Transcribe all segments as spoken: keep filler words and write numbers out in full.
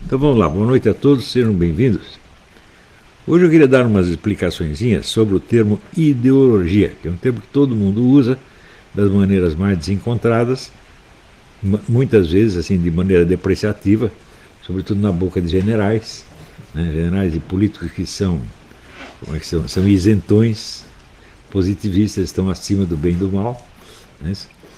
Então vamos lá, boa noite a todos, sejam bem-vindos. Hoje eu queria dar umas explicaçõezinhas sobre o termo ideologia, que é um termo que todo mundo usa das maneiras mais desencontradas, muitas vezes assim de maneira depreciativa, sobretudo na boca de generais, né, generais e políticos que são, como é que são, são isentões, positivistas, estão acima do bem e do mal. Né?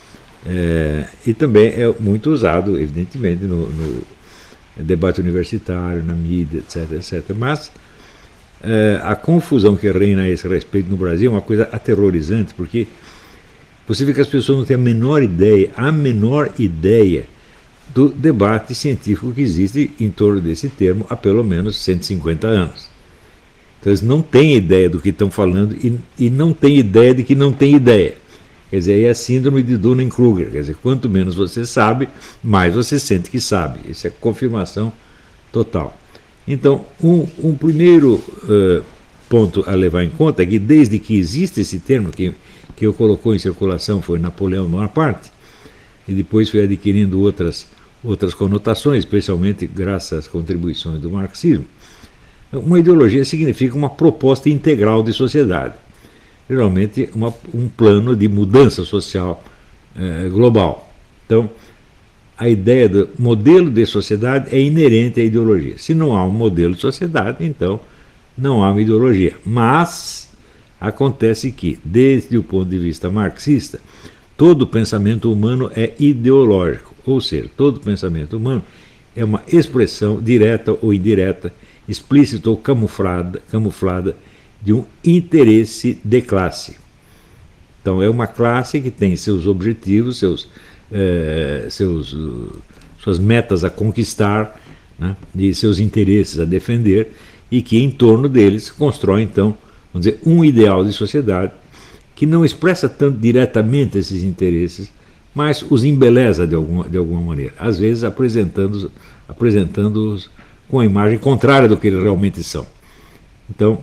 É, e também é muito usado, evidentemente, no, no debate universitário, na mídia, etc, etcétera. Mas é, a confusão que reina a esse respeito no Brasil é uma coisa aterrorizante, porque você vê que as pessoas não têm a menor ideia, a menor ideia do debate científico que existe em torno desse termo há pelo menos cento e cinquenta anos. Então eles não têm ideia do que estão falando e, e não têm ideia de que não têm ideia. Quer dizer, é a síndrome de Dunning-Kruger. Quer dizer, quanto menos você sabe, mais você sente que sabe. Isso é confirmação total. Então, um, um primeiro uh, ponto a levar em conta é que desde que existe esse termo, que, que eu colocou em circulação foi Napoleão Bonaparte, e depois foi adquirindo outras, outras conotações, especialmente graças às contribuições do marxismo. Uma ideologia significa uma proposta integral de sociedade. Geralmente uma, um plano de mudança social eh, global. Então, a ideia do modelo de sociedade é inerente à ideologia. Se não há um modelo de sociedade, então não há uma ideologia. Mas acontece que, desde o ponto de vista marxista, todo pensamento humano é ideológico, ou seja, todo pensamento humano é uma expressão direta ou indireta, explícita ou camuflada, camuflada de um interesse de classe. Então é uma classe que tem seus objetivos, seus, eh, seus, uh, suas metas a conquistar, né, e seus interesses a defender, e que em torno deles constrói então, vamos dizer, um ideal de sociedade que não expressa tanto diretamente esses interesses, mas os embeleza de alguma, de alguma maneira, às vezes apresentando-os apresentando com a imagem contrária do que eles realmente são. Então,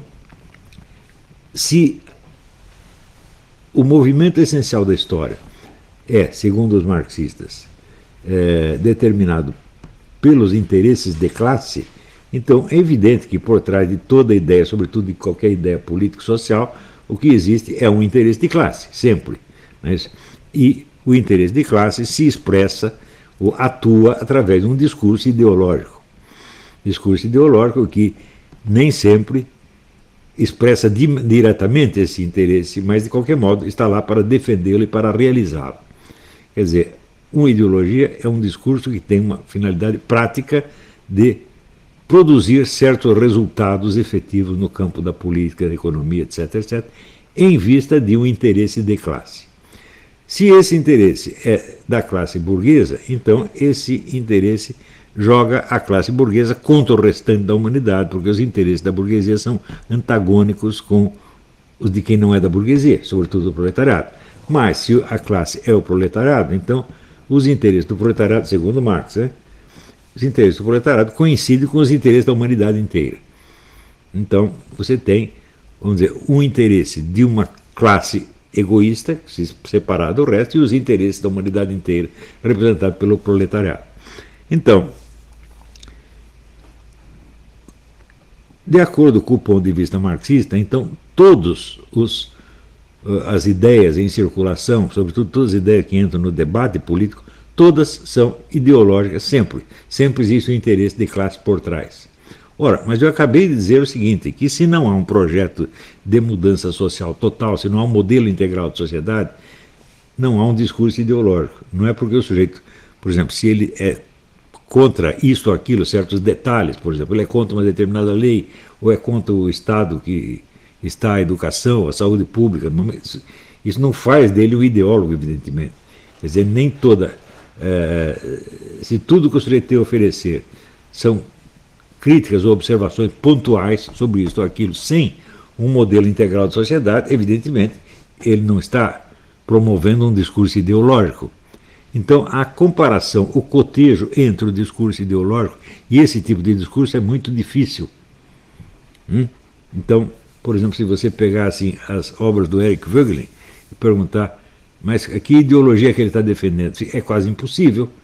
se o movimento essencial da história é, segundo os marxistas, é, determinado pelos interesses de classe, então é evidente que por trás de toda ideia, sobretudo de qualquer ideia político-social, o que existe é um interesse de classe, sempre. Né? E o interesse de classe se expressa ou atua através de um discurso ideológico. Discurso ideológico que nem sempre expressa diretamente esse interesse, mas de qualquer modo está lá para defendê-lo e para realizá-lo. Quer dizer, uma ideologia é um discurso que tem uma finalidade prática de produzir certos resultados efetivos no campo da política, da economia, etc, etcétera, em vista de um interesse de classe. Se esse interesse é da classe burguesa, então esse interesse joga a classe burguesa contra o restante da humanidade, porque os interesses da burguesia são antagônicos com os de quem não é da burguesia, sobretudo do proletariado. Mas se a classe é o proletariado, então os interesses do proletariado, segundo Marx, né, os interesses do proletariado coincidem com os interesses da humanidade inteira. Então você tem, vamos dizer, um interesse de uma classe egoísta, separado do resto, e os interesses da humanidade inteira, representados pelo proletariado. Então, de acordo com o ponto de vista marxista, então todas as ideias em circulação, sobretudo todas as ideias que entram no debate político, todas são ideológicas, sempre. Sempre existe um interesse de classe por trás. Ora, mas eu acabei de dizer o seguinte, que se não há um projeto de mudança social total, se não há um modelo integral de sociedade, não há um discurso ideológico. Não é porque o sujeito, por exemplo, se ele é contra isso ou aquilo, certos detalhes, por exemplo, ele é contra uma determinada lei, ou é contra o Estado que está a educação, a saúde pública, isso não faz dele um ideólogo, evidentemente. Quer dizer, nem toda... É, se tudo que o sujeito tem a oferecer são críticas ou observações pontuais sobre isso ou aquilo, sem um modelo integral de sociedade, evidentemente, ele não está promovendo um discurso ideológico. Então, a comparação, o cotejo entre o discurso ideológico e esse tipo de discurso é muito difícil. Hum? Então, por exemplo, se você pegar assim, as obras do Eric Voegelin e perguntar, mas que ideologia que ele está defendendo? É quase impossível,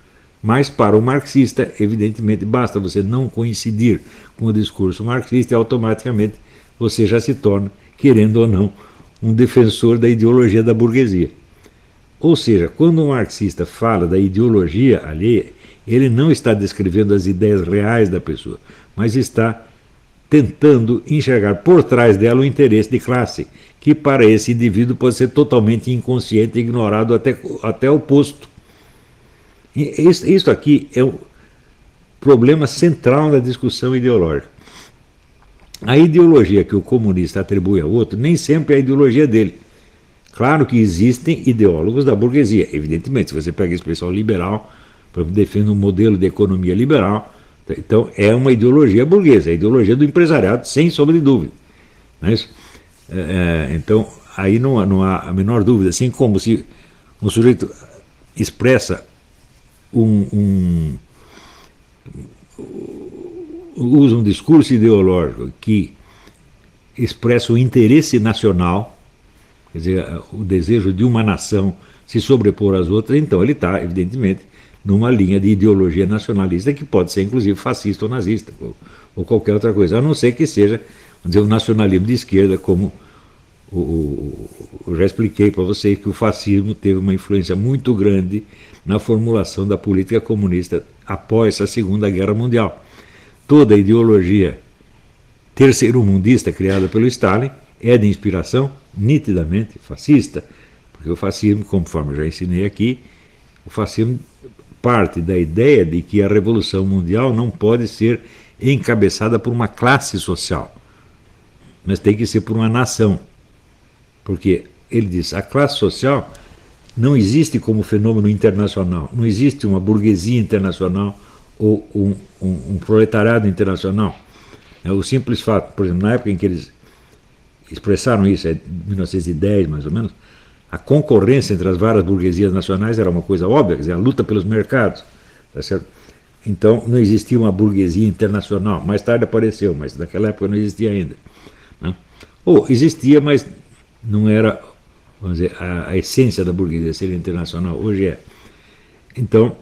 Mas para o marxista, evidentemente, basta você não coincidir com o discurso marxista e automaticamente você já se torna, querendo ou não, um defensor da ideologia da burguesia. Ou seja, quando um marxista fala da ideologia alheia, ele não está descrevendo as ideias reais da pessoa, mas está tentando enxergar por trás dela o interesse de classe, que para esse indivíduo pode ser totalmente inconsciente e ignorado até, até o oposto. Isso aqui é o problema central da discussão ideológica. A ideologia que o comunista atribui ao outro nem sempre é a ideologia dele. Claro que existem ideólogos da burguesia, evidentemente. Se você pega esse pessoal liberal, defende um modelo de economia liberal, então é uma ideologia burguesa, é a ideologia do empresariado, sem sombra de dúvida. Não é isso? É, então, aí não há, não há a menor dúvida, assim como se um sujeito expressa um, um usa um discurso ideológico que expressa o interesse nacional, quer dizer, o desejo de uma nação se sobrepor às outras, então ele está, evidentemente, numa linha de ideologia nacionalista que pode ser, inclusive, fascista ou nazista, ou, ou qualquer outra coisa, a não ser que seja, vamos dizer, o nacionalismo de esquerda, como o, o, eu já expliquei para vocês que o fascismo teve uma influência muito grande na formulação da política comunista após a Segunda Guerra Mundial. Toda a ideologia terceiro-mundista criada pelo Stalin é de inspiração nitidamente fascista, porque o fascismo, conforme eu já ensinei aqui, o fascismo parte da ideia de que a Revolução Mundial não pode ser encabeçada por uma classe social, mas tem que ser por uma nação. Porque ele diz, a classe social não existe como fenômeno internacional, não existe uma burguesia internacional ou um, um, um proletariado internacional. É o simples fato, por exemplo, na época em que eles expressaram isso, é mil novecentos e dez mais ou menos, a concorrência entre as várias burguesias nacionais era uma coisa óbvia, quer dizer, a luta pelos mercados, tá certo? Então não existia uma burguesia internacional, mais tarde apareceu, mas naquela época não existia ainda, né? Ou existia, mas não era, vamos dizer, a, a essência da burguesia seria internacional, hoje é. Então,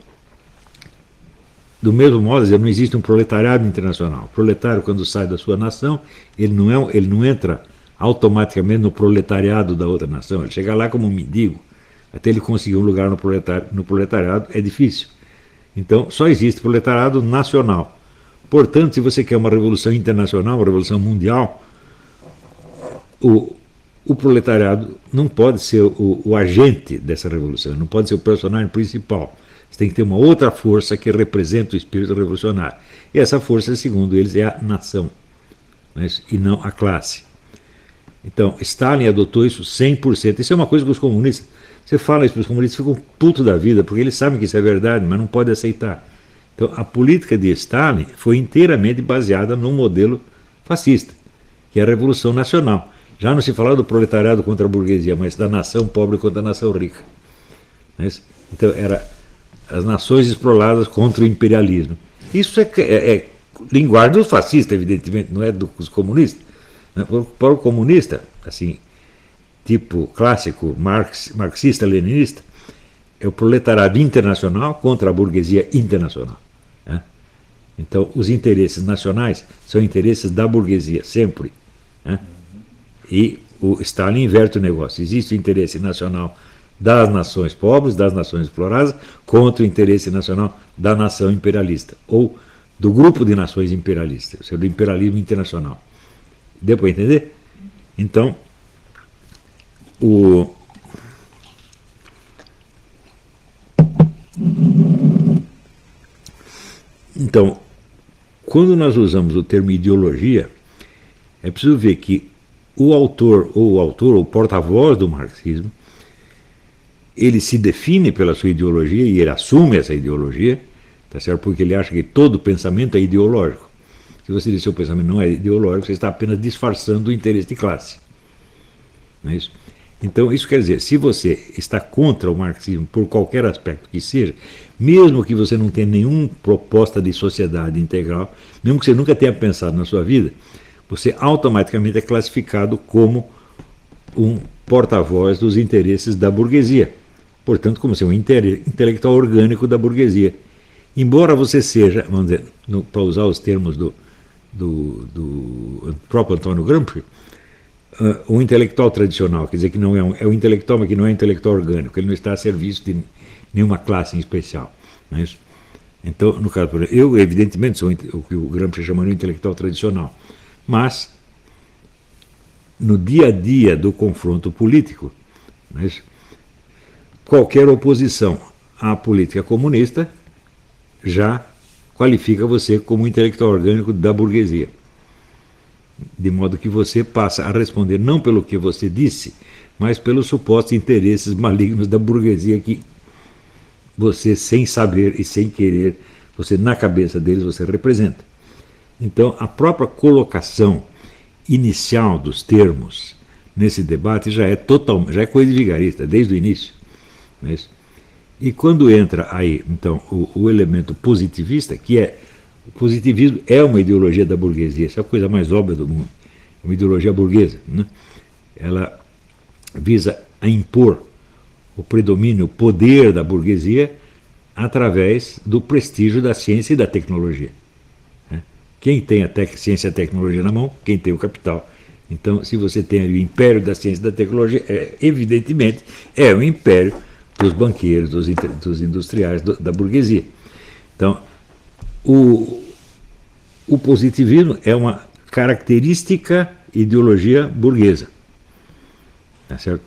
do mesmo modo, não existe um proletariado internacional. O proletário, quando sai da sua nação, ele não, é, ele não entra automaticamente no proletariado da outra nação. Ele chega lá como um mendigo. Até ele conseguir um lugar no proletariado, no proletariado é difícil. Então, só existe proletariado nacional. Portanto, se você quer uma revolução internacional, uma revolução mundial, o, o proletariado não pode ser o, o agente dessa revolução, não pode ser o personagem principal. Você tem que ter uma outra força que representa o espírito revolucionário. E essa força, segundo eles, é a nação, mas, e não a classe. Então, Stalin adotou isso cem por cento. Isso é uma coisa que os comunistas, você fala isso para os comunistas, ficam putos da vida, porque eles sabem que isso é verdade, mas não podem aceitar. Então, a política de Stalin foi inteiramente baseada num modelo fascista, que é a Revolução Nacional. Já não se falava do proletariado contra a burguesia, mas da nação pobre contra a nação rica. Então, era as nações exploradas contra o imperialismo. Isso é, é, é linguagem do fascista, evidentemente, não é dos comunistas. Para o comunista, assim, tipo clássico marx, marxista-leninista, é o proletariado internacional contra a burguesia internacional, né? Então, os interesses nacionais são interesses da burguesia, sempre, né? E o Stalin inverte o negócio. Existe o interesse nacional das nações pobres, das nações exploradas, contra o interesse nacional da nação imperialista, ou do grupo de nações imperialistas, ou seja, do imperialismo internacional. Deu para entender? Então, o... Então, quando nós usamos o termo ideologia, é preciso ver que o autor, ou o autor, ou o porta-voz do marxismo, ele se define pela sua ideologia e ele assume essa ideologia, tá certo? Porque ele acha que todo pensamento é ideológico. Se você diz que seu pensamento não é ideológico, você está apenas disfarçando o interesse de classe. Não é isso? Então, isso quer dizer, se você está contra o marxismo por qualquer aspecto que seja, mesmo que você não tenha nenhuma proposta de sociedade integral, mesmo que você nunca tenha pensado na sua vida, você automaticamente é classificado como um porta-voz dos interesses da burguesia. Portanto, como ser um intelectual orgânico da burguesia. embora você seja, vamos dizer, para usar os termos do, do, do próprio Antônio Gramsci, uh, um intelectual tradicional, quer dizer que não é um, é um intelectual, mas que não é um intelectual orgânico, ele não está a serviço de nenhuma classe em especial. Não é isso? Então, no caso, por exemplo, eu, evidentemente, sou o que o Gramsci chama de intelectual tradicional, mas no dia a dia do confronto político, não é isso? Qualquer oposição à política comunista já qualifica você como intelectual orgânico da burguesia. De modo que você passa a responder não pelo que você disse, mas pelos supostos interesses malignos da burguesia que você, sem saber e sem querer, você na cabeça deles você representa. Então, a própria colocação inicial dos termos nesse debate já é total, já é coisa de vigarista, desde o início. Não é isso? E quando entra aí, então, o, o elemento positivista, que é, o positivismo é uma ideologia da burguesia, essa é a coisa mais óbvia do mundo, é uma ideologia burguesa, né? Ela visa a impor o predomínio, o poder da burguesia através do prestígio da ciência e da tecnologia. Né? Quem tem a tec ciência e a tecnologia na mão, quem tem o capital. Então, se você tem ali o império da ciência e da tecnologia, é, evidentemente é o império dos banqueiros, dos, dos industriais, do, da burguesia. Então, o, o positivismo é uma característica ideologia burguesa. Tá certo?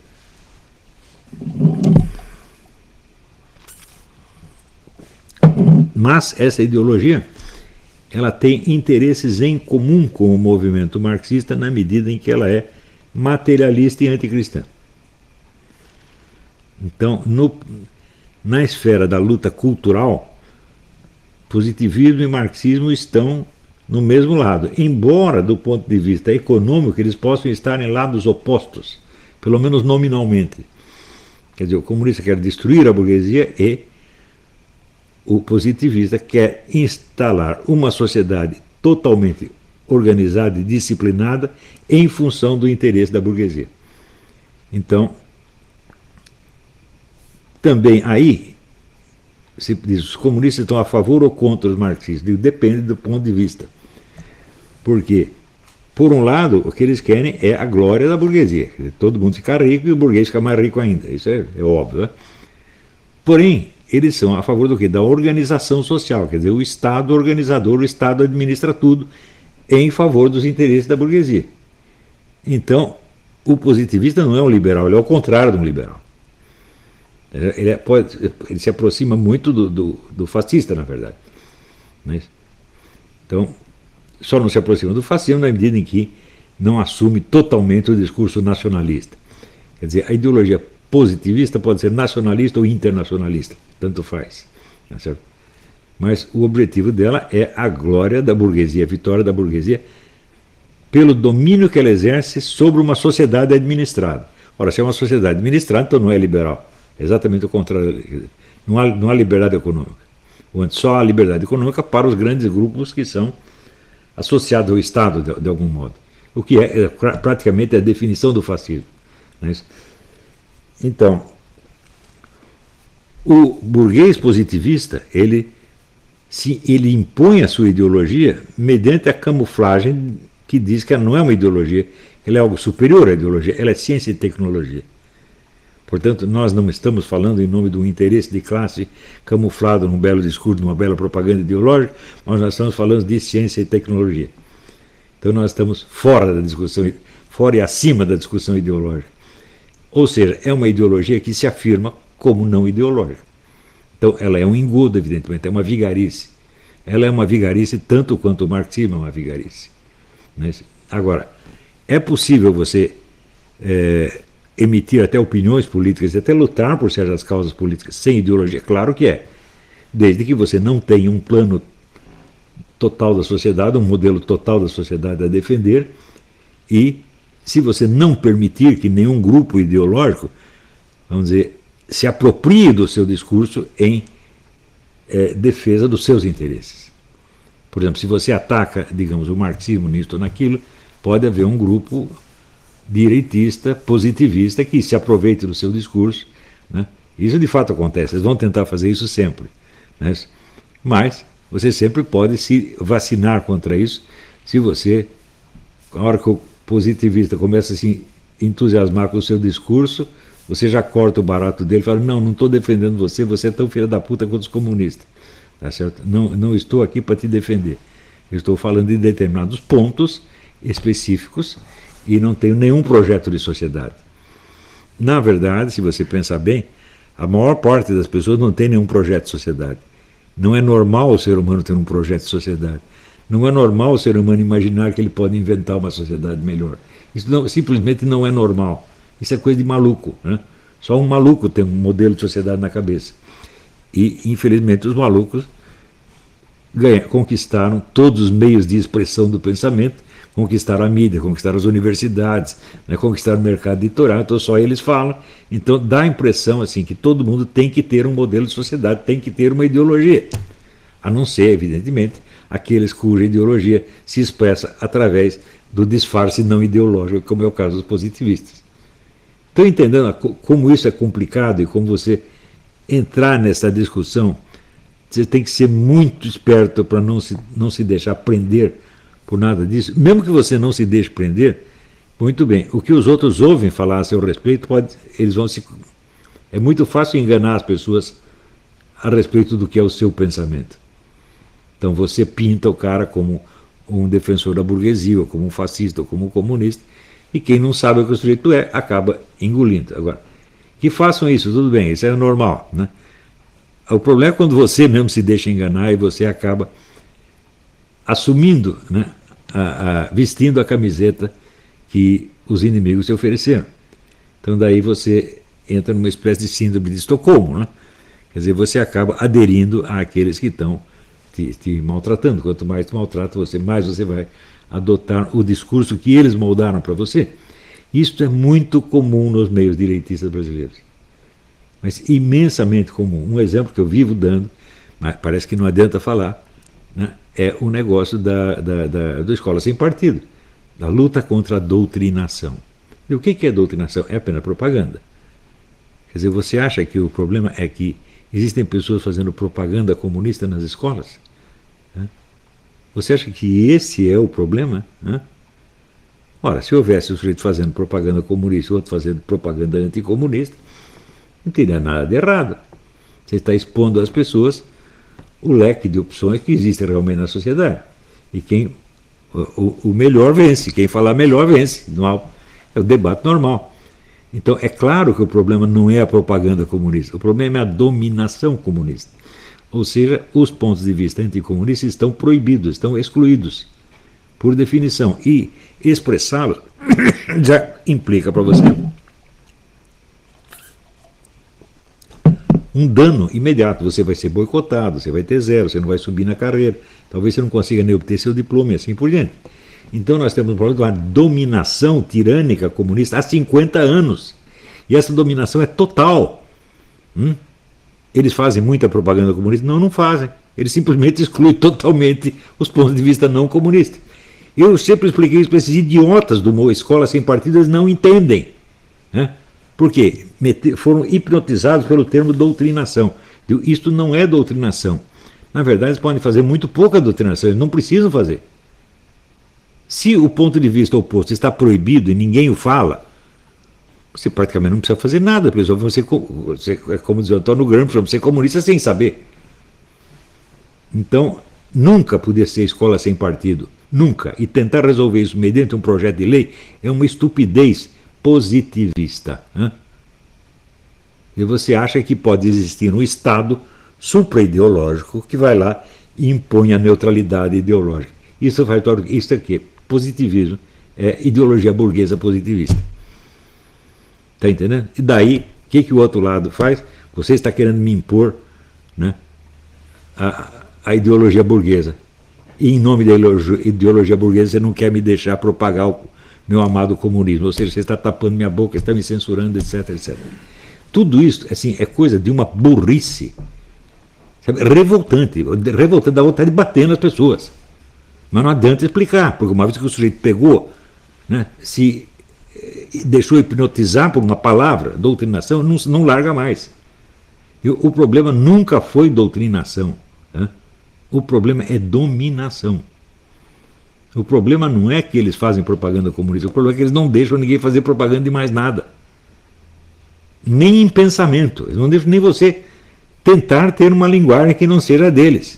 Mas essa ideologia ela tem interesses em comum com o movimento marxista na medida em que ela é materialista e anticristã. Então, no, na esfera da luta cultural, positivismo e marxismo estão no mesmo lado, embora do ponto de vista econômico eles possam estar em lados opostos, pelo menos nominalmente. Quer dizer, o comunista quer destruir a burguesia e o positivista quer instalar uma sociedade totalmente organizada e disciplinada em função do interesse da burguesia. Então, também aí, se diz, os comunistas estão a favor ou contra os marxistas? Depende do ponto de vista. Porque, por um lado, o que eles querem é a glória da burguesia. Quer dizer, todo mundo fica rico e o burguês fica mais rico ainda. Isso é, é óbvio, né? Porém, eles são a favor do quê? Da organização social. Quer dizer, o Estado organizador, o Estado administra tudo em favor dos interesses da burguesia. Então, o positivista não é um liberal, ele é o contrário de um liberal. Ele, é, pode, ele se aproxima muito do, do, do fascista, na verdade. Né? Então, só não se aproxima do fascismo na medida em que não assume totalmente o discurso nacionalista. Quer dizer, a ideologia positivista pode ser nacionalista ou internacionalista, tanto faz. Tá certo? Mas o objetivo dela é a glória da burguesia, a vitória da burguesia pelo domínio que ela exerce sobre uma sociedade administrada. Ora, se é uma sociedade administrada, então não é liberal. É exatamente o contrário. Não há, não há liberdade econômica. Só há liberdade econômica para os grandes grupos que são associados ao Estado, de, de algum modo. O que é, é praticamente a definição do fascismo. Não é isso? Então, o burguês positivista, ele, se, ele impõe a sua ideologia mediante a camuflagem que diz que ela não é uma ideologia, ela é algo superior à ideologia, ela é ciência e tecnologia. Portanto, nós não estamos falando em nome de um interesse de classe camuflado num belo discurso, numa bela propaganda ideológica, mas nós estamos falando de ciência e tecnologia. Então nós estamos fora da discussão, fora e acima da discussão ideológica. Ou seja, é uma ideologia que se afirma como não ideológica. Então ela é um engodo, evidentemente, é uma vigarice. Ela é uma vigarice tanto quanto o marxismo é uma vigarice. Agora, é possível você é, emitir até opiniões políticas, até lutar por certas causas políticas sem ideologia? Claro que é. Desde que você não tenha um plano total da sociedade, um modelo total da sociedade a defender, e se você não permitir que nenhum grupo ideológico, vamos dizer, se aproprie do seu discurso em é, defesa dos seus interesses. Por exemplo, se você ataca, digamos, o marxismo nisto ou naquilo, pode haver um grupo direitista, positivista, que se aproveite do seu discurso. Né? Isso de fato acontece, eles vão tentar fazer isso sempre. Né? Mas você sempre pode se vacinar contra isso se você, a hora que o positivista começa a se entusiasmar com o seu discurso, você já corta o barato dele e fala, não, não estou defendendo você, você é tão filho da puta quanto os comunistas. Tá certo? Não, não estou aqui para te defender. Eu estou falando de determinados pontos específicos e não tenho nenhum projeto de sociedade. Na verdade, se você pensar bem, a maior parte das pessoas não tem nenhum projeto de sociedade. Não é normal o ser humano ter um projeto de sociedade. Não é normal o ser humano imaginar que ele pode inventar uma sociedade melhor. Isso não, simplesmente não é normal. Isso é coisa de maluco, né? Só um maluco tem um modelo de sociedade na cabeça. E, infelizmente, os malucos ganham, conquistaram todos os meios de expressão do pensamento, conquistaram a mídia, conquistaram as universidades, né, conquistaram o mercado editorial, então só eles falam. Então dá a impressão assim, que todo mundo tem que ter um modelo de sociedade, tem que ter uma ideologia. A não ser, evidentemente, aqueles cuja ideologia se expressa através do disfarce não ideológico, como é o caso dos positivistas. Estão entendendo como isso é complicado e como você entrar nessa discussão, você tem que ser muito esperto para não se, não se deixar prender por nada disso. Mesmo que você não se deixe prender, muito bem, o que os outros ouvem falar a seu respeito, pode, eles vão se... É muito fácil enganar as pessoas a respeito do que é o seu pensamento. Então você pinta o cara como um defensor da burguesia, ou como um fascista, ou como um comunista, e quem não sabe o que o sujeito é, acaba engolindo. Agora, que façam isso, tudo bem, isso é normal, né? O problema é quando você mesmo se deixa enganar e você acaba assumindo, né, a, a, vestindo a camiseta que os inimigos te ofereceram. Então daí você entra numa espécie de síndrome de Estocolmo, né? Quer dizer, você acaba aderindo àqueles que estão te, te maltratando. Quanto mais te maltrata você, mais você vai adotar o discurso que eles moldaram para você. Isso é muito comum nos meios direitistas brasileiros. Mas imensamente comum. Um exemplo que eu vivo dando, mas parece que não adianta falar, né, é o negócio da, da, da, da escola sem partido, da luta contra a doutrinação. E o que é doutrinação? É apenas propaganda. Quer dizer, você acha que o problema é que existem pessoas fazendo propaganda comunista nas escolas? Você acha que esse é o problema? Ora, se houvesse o sujeito fazendo propaganda comunista e outro fazendo propaganda anticomunista, não teria nada de errado. Você está expondo às pessoas o leque de opções que existem realmente na sociedade. E quem o, o melhor vence, quem falar melhor vence. Não, é o debate normal. Então, é claro que o problema não é a propaganda comunista, o problema é a dominação comunista. Ou seja, os pontos de vista anticomunistas estão proibidos, estão excluídos, por definição. E expressá-los já implica para você um dano imediato. Você vai ser boicotado, você vai ter zero, você não vai subir na carreira, talvez você não consiga nem obter seu diploma e assim por diante. Então nós temos um problema de uma dominação tirânica comunista há cinquenta anos. E essa dominação é total. Hum? Eles fazem muita propaganda comunista? Não, não fazem. Eles simplesmente excluem totalmente os pontos de vista não comunistas. Eu sempre expliquei isso para esses idiotas do Escola Sem Partido, eles não entendem. Né? Por quê? Foram hipnotizados pelo termo doutrinação. Isto não é doutrinação. Na verdade, eles podem fazer muito pouca doutrinação, eles não precisam fazer. Se o ponto de vista oposto está proibido e ninguém o fala, você praticamente não precisa fazer nada, pessoal. Você, você, é como diz o Antônio Gramsci, você é comunista sem saber. Então, nunca podia ser escola sem partido. Nunca. E tentar resolver isso mediante um projeto de lei é uma estupidez positivista. Né? E você acha que pode existir um Estado supra-ideológico que vai lá e impõe a neutralidade ideológica. Isso faz isso aqui, positivismo, é ideologia burguesa positivista. Está entendendo? E daí, o que, que o outro lado faz? Você está querendo me impor, né, a, a ideologia burguesa. E em nome da ideologia burguesa você não quer me deixar propagar o meu amado comunismo. Ou seja, você está tapando minha boca, está me censurando, etc, etcétera. Tudo isso assim, é coisa de uma burrice, sabe? Revoltante. Revoltante, dá vontade de bater nas pessoas. Mas não adianta explicar, porque uma vez que o sujeito pegou, né, se deixou hipnotizar por uma palavra, doutrinação, não, não larga mais. E o problema nunca foi doutrinação. Né? O problema é dominação. O problema não é que eles fazem propaganda comunista, o problema é que eles não deixam ninguém fazer propaganda de mais nada. Nem em pensamento. Eles não deixam nem você tentar ter uma linguagem que não seja deles.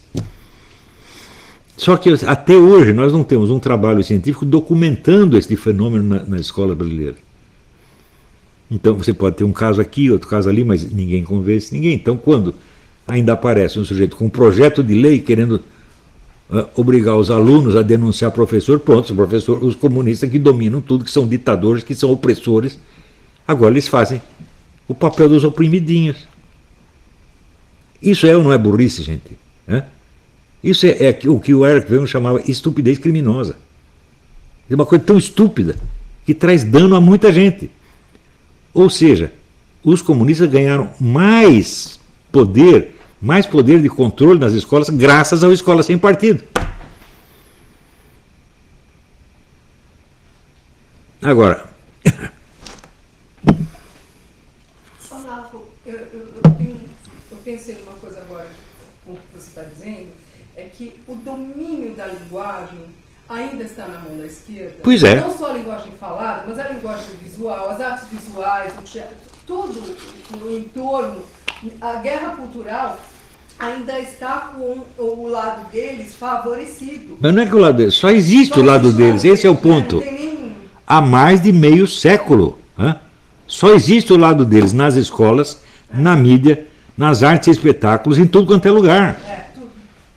Só que até hoje nós não temos um trabalho científico documentando este fenômeno na, na escola brasileira. Então você pode ter um caso aqui, outro caso ali, mas ninguém convence ninguém. Então quando ainda aparece um sujeito com um projeto de lei querendo uh, obrigar os alunos a denunciar professor, pronto, os, professor, os comunistas que dominam tudo, que são ditadores, que são opressores, agora eles fazem o papel dos oprimidinhos. Isso é ou não é burrice, gente? É? Isso é, é o que o Eric Wegener chamava estupidez criminosa. É uma coisa tão estúpida que traz dano a muita gente. Ou seja, os comunistas ganharam mais poder, mais poder de controle nas escolas, graças à escola sem partido. Agora, Olavo, eu, eu, eu, tenho, eu pensei numa coisa agora, com o que você está dizendo, é que o domínio da linguagem ainda está na mão da esquerda. Pois é. Não só a linguagem falada, mas a linguagem visual, as artes visuais, o teatro, tudo no entorno, a guerra cultural ainda está com o lado deles favorecido. Mas não é que o lado deles, só existe só o lado deles, esse é o ponto. Há mais de meio século. Hein? Só existe o lado deles nas escolas, na mídia, nas artes e espetáculos, em tudo quanto é lugar. É, tudo.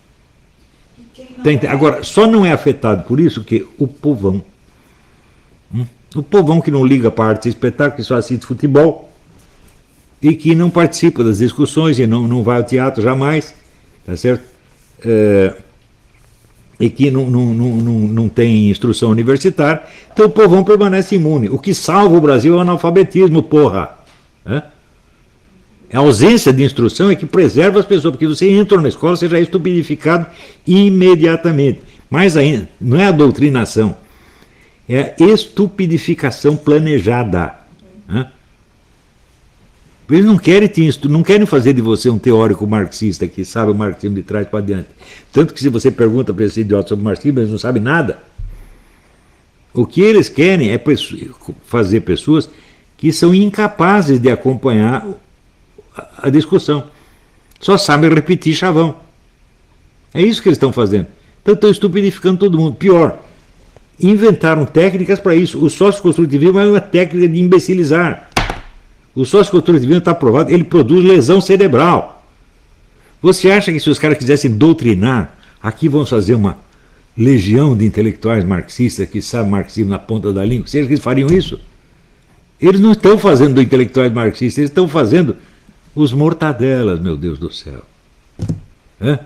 Tem, agora, só não é afetado por isso que o povão. Hum? O povão que não liga para arte e espetáculo, que só assiste futebol, e que não participa das discussões e não, não vai ao teatro jamais, tá certo? É, e que não, não, não, não, não tem instrução universitária, então o povão permanece imune. O que salva o Brasil é o analfabetismo, porra. É? A ausência de instrução é que preserva as pessoas, porque você entra na escola, você já é estupidificado imediatamente. Mais ainda, não é a doutrinação, é a estupidificação planejada. É? Eles não querem, te, não querem fazer de você um teórico marxista que sabe o marxismo de trás para diante. Tanto que se você pergunta para esse idiota sobre o marxismo, eles não sabem nada. O que eles querem é fazer pessoas que são incapazes de acompanhar a, a discussão. Só sabem repetir chavão. É isso que eles estão fazendo. Então estão estupidificando todo mundo. Pior, inventaram técnicas para isso. O sócio-construtivismo é uma técnica de imbecilizar. O sócio-construtivismo está provado, ele produz lesão cerebral. Você acha que se os caras quisessem doutrinar, aqui vamos fazer uma legião de intelectuais marxistas que sabem marxismo na ponta da língua, você acha que eles fariam isso? Eles não estão fazendo do intelectuais marxistas, eles estão fazendo os mortadelas, meu Deus do céu. É?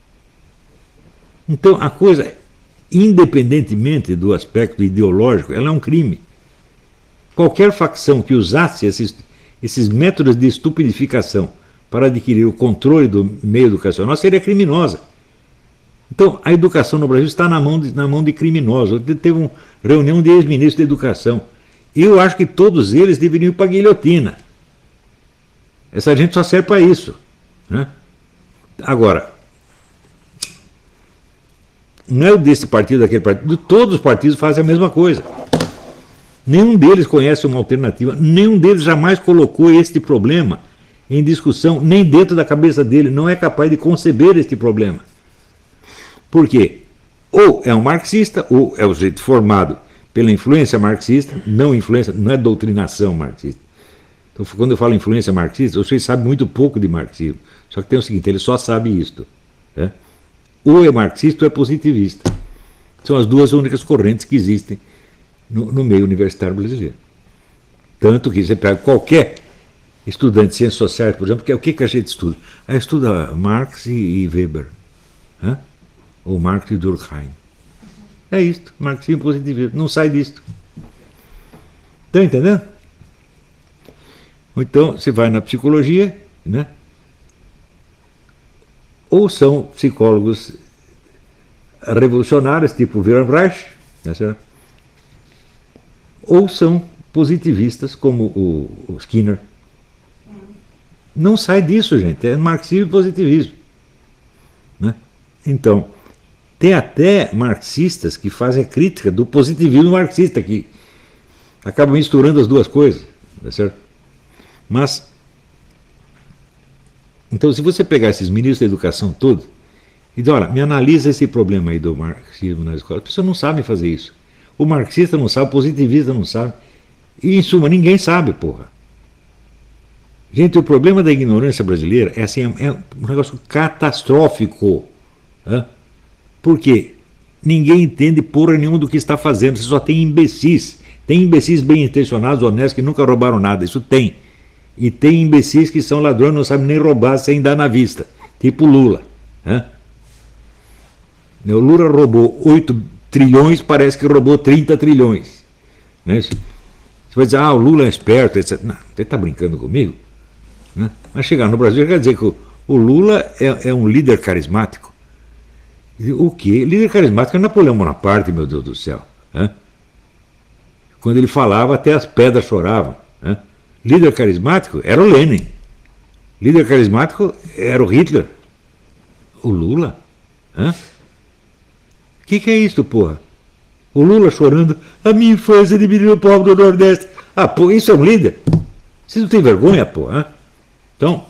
Então a coisa, independentemente do aspecto ideológico, ela é um crime. Qualquer facção que usasse esses esses métodos de estupidificação para adquirir o controle do meio educacional seria criminosa. Então, a educação no Brasil está na mão de, na mão de criminosos. Teve uma reunião de ex-ministros de educação. Eu acho que todos eles deveriam ir para a guilhotina. Essa gente só serve para isso. Né? Agora, não é desse partido, daquele partido, todos os partidos fazem a mesma coisa. Nenhum deles conhece uma alternativa, nenhum deles jamais colocou este problema em discussão, nem dentro da cabeça dele, não é capaz de conceber este problema. Por quê? Ou é um marxista, ou é o sujeito formado pela influência marxista, não influência, não é doutrinação marxista. Então, quando eu falo influência marxista, o sujeito sabe muito pouco de marxismo. Só que tem o seguinte, ele só sabe isto. Né? Ou é marxista ou é positivista. São as duas únicas correntes que existem No, no meio universitário brasileiro. Tanto que você pega qualquer estudante de ciências sociais, por exemplo, que é o que, que a gente estuda? A estuda Marx e, e Weber, né? Ou Marx e Durkheim. É isto, marxismo positivismo, não sai disto. Estão entendendo? Então, você vai na psicologia, né? Ou são psicólogos revolucionários, tipo Wilhelm Reich, né, certo? Ou são positivistas, como o, o Skinner. Não sai disso, gente. É marxismo e positivismo. Né? Então, tem até marxistas que fazem crítica do positivismo marxista, que acabam misturando as duas coisas, tá certo? Mas, então, se você pegar esses ministros da educação todos e dizer, olha, me analisa esse problema aí do marxismo na escola, as pessoas não sabem fazer isso. O marxista não sabe, o positivista não sabe. E, em suma, ninguém sabe, porra. Gente, o problema da ignorância brasileira é, assim, é um negócio catastrófico. Né? Por quê? Ninguém entende porra nenhuma do que está fazendo. Você só tem imbecis. Tem imbecis bem intencionados, honestos, que nunca roubaram nada. Isso tem. E tem imbecis que são ladrões, não sabem nem roubar sem dar na vista. Tipo Lula. Né? O Lula roubou oito trilhões, parece que roubou trinta trilhões. Né? Você vai dizer, ah, o Lula é esperto, etcétera. Não, você está brincando comigo? Né? Mas chegar no Brasil quer dizer que o, o Lula é, é um líder carismático. O quê? Líder carismático é Napoleão Bonaparte, meu Deus do céu. Né? Quando ele falava, até as pedras choravam. Né? Líder carismático era o Lenin. Líder carismático era o Hitler. O Lula? O que, que é isso, porra? O Lula chorando, a minha infância de menino pobre do Nordeste. Ah, pô, isso é um líder? Vocês não têm vergonha, porra? Então,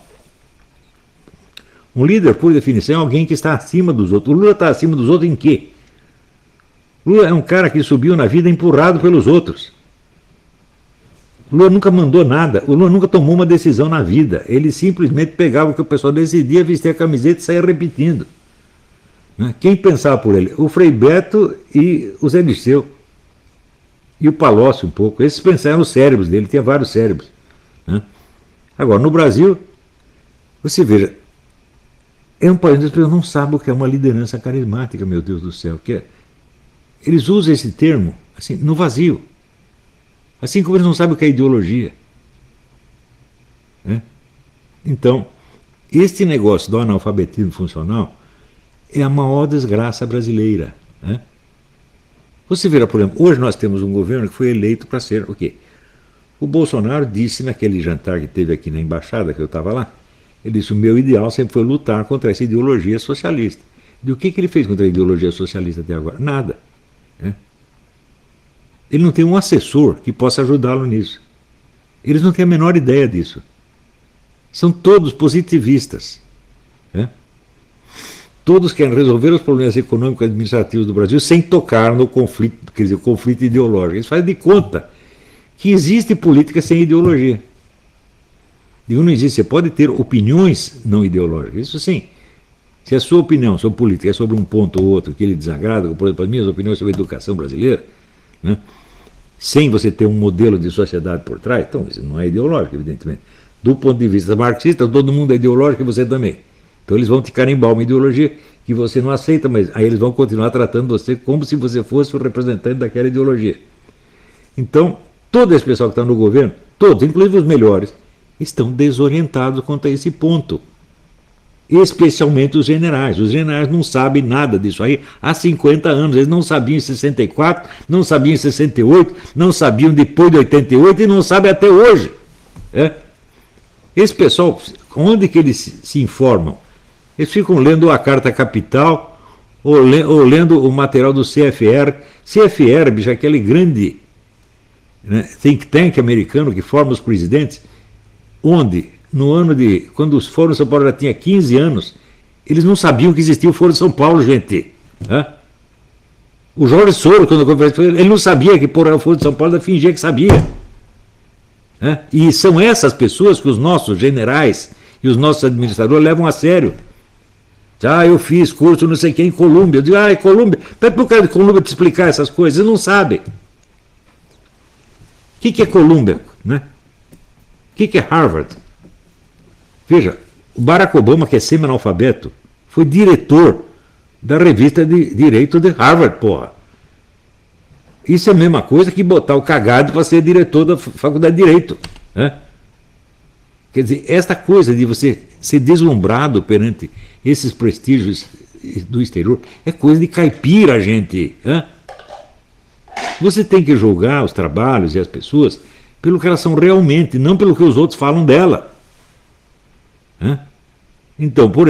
um líder, por definição, é alguém que está acima dos outros. O Lula está acima dos outros em quê? O Lula é um cara que subiu na vida empurrado pelos outros. O Lula nunca mandou nada. O Lula nunca tomou uma decisão na vida. Ele simplesmente pegava o que o pessoal decidia, vestia a camiseta e saía repetindo. Quem pensava por ele? O Frei Beto e o Zé Dirceu. E o Palocci um pouco. Esses pensaram nos cérebros dele, tinha vários cérebros. Né? Agora, no Brasil, você veja, é um país onde as pessoas não sabem o que é uma liderança carismática, meu Deus do céu. Que é, eles usam esse termo assim, no vazio. Assim como eles não sabem o que é ideologia. Né? Então, este negócio do analfabetismo funcional é a maior desgraça brasileira. Né? Você verá, por exemplo, hoje nós temos um governo que foi eleito para ser o quê? O Bolsonaro disse naquele jantar que teve aqui na embaixada, que eu estava lá, ele disse, o meu ideal sempre foi lutar contra essa ideologia socialista. E o que, que ele fez contra a ideologia socialista até agora? Nada. Né? Ele não tem um assessor que possa ajudá-lo nisso. Eles não têm a menor ideia disso. São todos positivistas. Né? Todos querem resolver os problemas econômicos e administrativos do Brasil sem tocar no conflito, quer dizer, conflito ideológico. Eles fazem de conta que existe política sem ideologia. Digo, não existe. Você pode ter opiniões não ideológicas. Isso sim. Se a sua opinião sobre política é sobre um ponto ou outro que ele desagrada, por exemplo, as minhas opiniões sobre a educação brasileira, né, sem você ter um modelo de sociedade por trás, então isso não é ideológico, evidentemente. Do ponto de vista marxista, todo mundo é ideológico e você também. Então eles vão te carimbar uma ideologia que você não aceita, mas aí eles vão continuar tratando você como se você fosse o representante daquela ideologia. Então, todo esse pessoal que está no governo, todos, inclusive os melhores, estão desorientados quanto a esse ponto. Especialmente os generais. Os generais não sabem nada disso aí há cinquenta anos. Eles não sabiam em sessenta e quatro, não sabiam em sessenta e oito, não sabiam depois de oitenta e oito e não sabem até hoje. É? Esse pessoal, onde que eles se informam? Eles ficam lendo a Carta Capital ou, le ou lendo o material do C F R. C F R, bicho, aquele grande, né, think tank americano que forma os presidentes, onde, no ano de... quando o Foro de São Paulo já tinha quinze anos, eles não sabiam que existia o Foro de São Paulo, gente. Né? O Jorge Soro, quando eu conversei, ele não sabia que porra, o Foro de São Paulo, ele fingia que sabia. Né? E são essas pessoas que os nossos generais e os nossos administradores levam a sério. Ah, eu fiz curso não sei quem em Colômbia. Eu digo, ah, é Colômbia. Pede para o cara de Colômbia te explicar essas coisas. Eles não sabem. O que, que é Colômbia? Né? O que, que é Harvard? Veja, o Barack Obama, que é semi-analfabeto, foi diretor da revista de direito de Harvard, porra. Isso é a mesma coisa que botar o cagado para ser diretor da faculdade de Direito. Né? Quer dizer, esta coisa de você ser deslumbrado perante esses prestígios do exterior é coisa de caipira, gente. Né? Você tem que julgar os trabalhos e as pessoas pelo que elas são realmente, não pelo que os outros falam dela. Né? Então, por exemplo,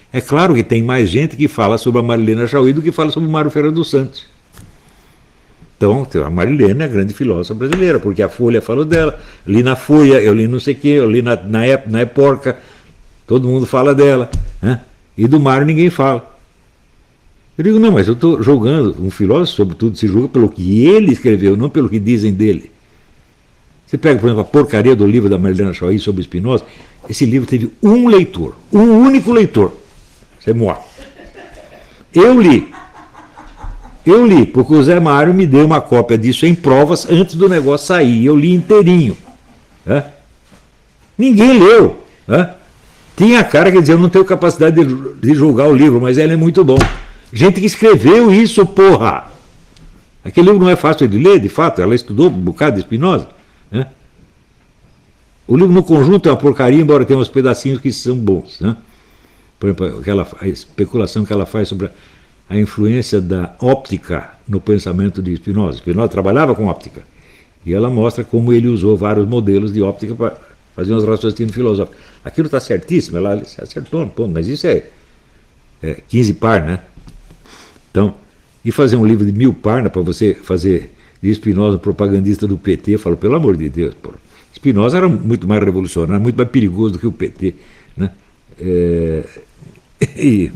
É claro que tem mais gente que fala sobre a Marilena Chaui do que fala sobre o Mário Ferreira dos Santos. Então, a Marilena é a grande filósofa brasileira, porque a Folha falou dela. Li na Folha, eu li não sei o quê, eu li na, na, na Época, todo mundo fala dela. Né? E do Mário ninguém fala. Eu digo, não, mas eu estou julgando um filósofo, sobretudo se julga pelo que ele escreveu, não pelo que dizem dele. Você pega, por exemplo, a porcaria do livro da Marilena Chaui sobre Spinoza, esse livro teve um leitor, um único leitor. Você morre. Eu li. Eu li, porque o Zé Mário me deu uma cópia disso em provas antes do negócio sair. Eu li inteirinho. Né? Ninguém leu. Né? Tinha cara que dizia, eu não tenho capacidade de, de julgar o livro, mas ele é muito bom. Gente que escreveu isso, porra! Aquele livro não é fácil de ler, de fato. Ela estudou um bocado de Spinoza. Né? O livro no conjunto é uma porcaria, embora tenha uns pedacinhos que são bons. Né? Por exemplo, aquela, a especulação que ela faz sobre a, a influência da óptica no pensamento de Spinoza. Spinoza trabalhava com óptica. E ela mostra como ele usou vários modelos de óptica para fazer uns raciocínios filosóficos. Aquilo está certíssimo, ela acertou, ponto, mas isso é, é quinze par, né? Então, e fazer um livro de mil páginas para você fazer de Spinoza propagandista do P T, eu falo, pelo amor de Deus, porra. Spinoza era muito mais revolucionário, muito mais perigoso do que o P T, né? É, e,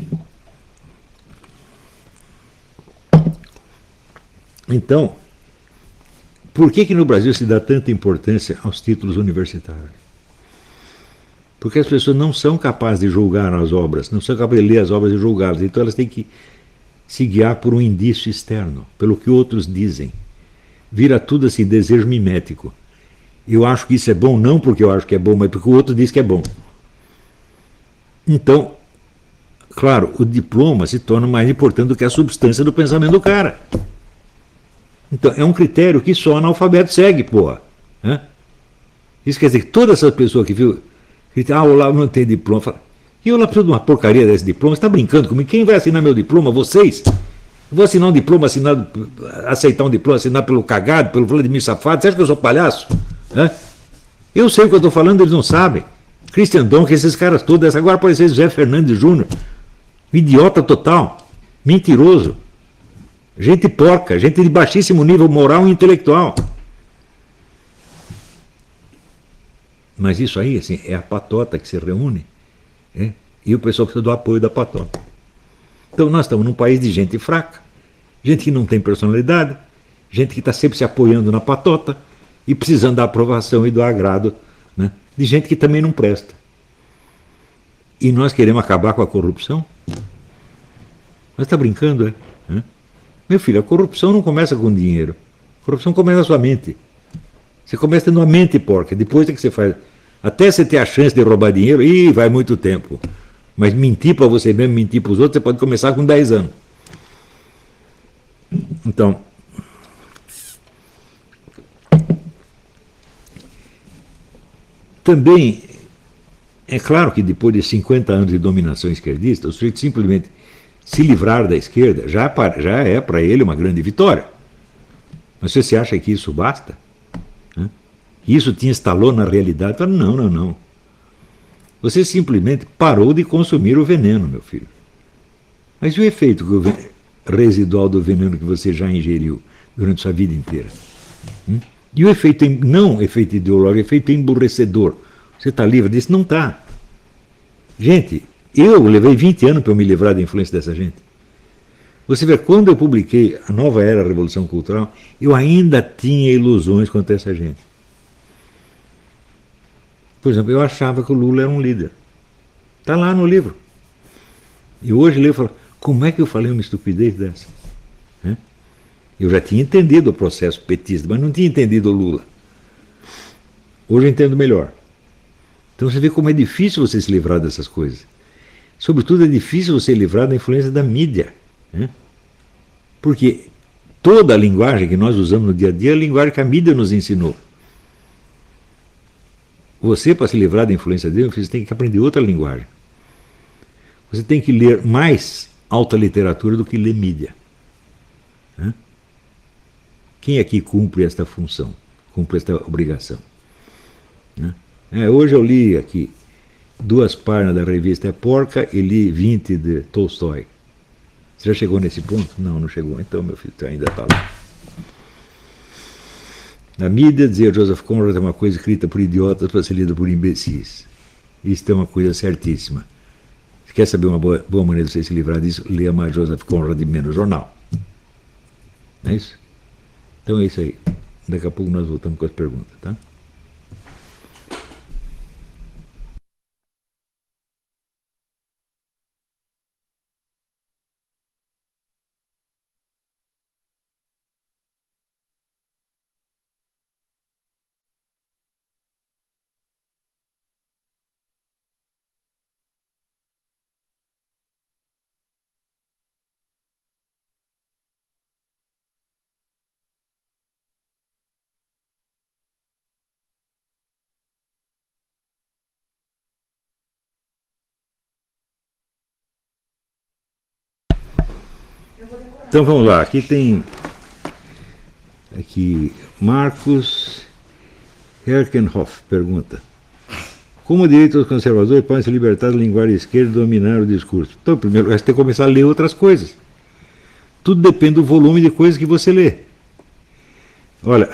então, por que que no Brasil se dá tanta importância aos títulos universitários? Porque as pessoas não são capazes de julgar as obras, não são capazes de ler as obras e julgá-las, então elas têm que se guiar por um indício externo, pelo que outros dizem. Vira tudo assim, desejo mimético. Eu acho que isso é bom, não porque eu acho que é bom, mas porque o outro diz que é bom. Então, claro, o diploma se torna mais importante do que a substância do pensamento do cara. Então, é um critério que só analfabeto segue, porra. Né? Isso quer dizer que todas essas pessoas que viu, que ah, o Olavo não tem diploma, fala, e eu lá preciso de uma porcaria desse diploma, você está brincando comigo? Quem vai assinar meu diploma? Vocês? Eu vou assinar um diploma, assinado, aceitar um diploma assinado pelo cagado, pelo Vladimir Safado, você acha que eu sou palhaço? Né? Eu sei o que eu estou falando, eles não sabem. Christian Donk, esses caras todos, agora apareceu José Fernandes Júnior, idiota total, mentiroso, gente porca, gente de baixíssimo nível moral e intelectual. Mas isso aí, assim, é a patota que se reúne, é? E o pessoal precisa do apoio da patota. Então nós estamos num país de gente fraca, gente que não tem personalidade, gente que está sempre se apoiando na patota e precisando da aprovação e do agrado, né, de gente que também não presta. E nós queremos acabar com a corrupção? Mas está brincando, é? Meu filho, a corrupção não começa com dinheiro. A corrupção começa na sua mente. Você começa tendo uma mente porca. Depois é que você faz. Até você ter a chance de roubar dinheiro, ih, vai muito tempo. Mas mentir para você mesmo, mentir para os outros, você pode começar com dez anos. Então, também é claro que depois de cinquenta anos de dominação esquerdista, o sujeito simplesmente se livrar da esquerda já, já é para ele uma grande vitória. Mas você acha que isso basta? Né? Isso te instalou na realidade? Não, não, não. Você simplesmente parou de consumir o veneno, meu filho. Mas e o efeito que o ven... residual do veneno que você já ingeriu durante sua vida inteira? Hum? E o efeito, em... não efeito ideológico, efeito emburrecedor. Você está livre disso? Não está. Gente, eu levei vinte anos para eu me livrar da influência dessa gente. Você vê, quando eu publiquei A Nova Era da Revolução Cultural, eu ainda tinha ilusões quanto a essa gente. Por exemplo, eu achava que o Lula era um líder. Está lá no livro. E hoje leio e falo, como é que eu falei uma estupidez dessa? Né? Eu já tinha entendido o processo petista, mas não tinha entendido o Lula. Hoje eu entendo melhor. Então você vê como é difícil você se livrar dessas coisas. Sobretudo é difícil você livrar da influência da mídia. Né? Porque toda a linguagem que nós usamos no dia a dia é a linguagem que a mídia nos ensinou. Você, para se livrar da influência dele, você tem que aprender outra linguagem. Você tem que ler mais alta literatura do que ler mídia. Né? Quem aqui cumpre esta função? Cumpre esta obrigação? Né? É, hoje eu li aqui duas páginas da revista É Porca e li vinte de Tolstói. Você já chegou nesse ponto? Não, não chegou. Então, meu filho, você ainda está lá. Na mídia, dizia Joseph Conrad, é uma coisa escrita por idiotas para ser lida por imbecis. Isso é uma coisa certíssima. Se quer saber uma boa, boa maneira de você se livrar disso, leia mais Joseph Conrad e menos jornal. Não é isso? Então é isso aí. Daqui a pouco nós voltamos com as perguntas, tá? Então vamos lá, aqui tem aqui Marcos Herkenhoff pergunta: como direito os conservadores podem se libertar da linguagem esquerda e dominar o discurso? Então, primeiro, você tem que começar a ler outras coisas. Tudo depende do volume de coisas que você lê. Olha,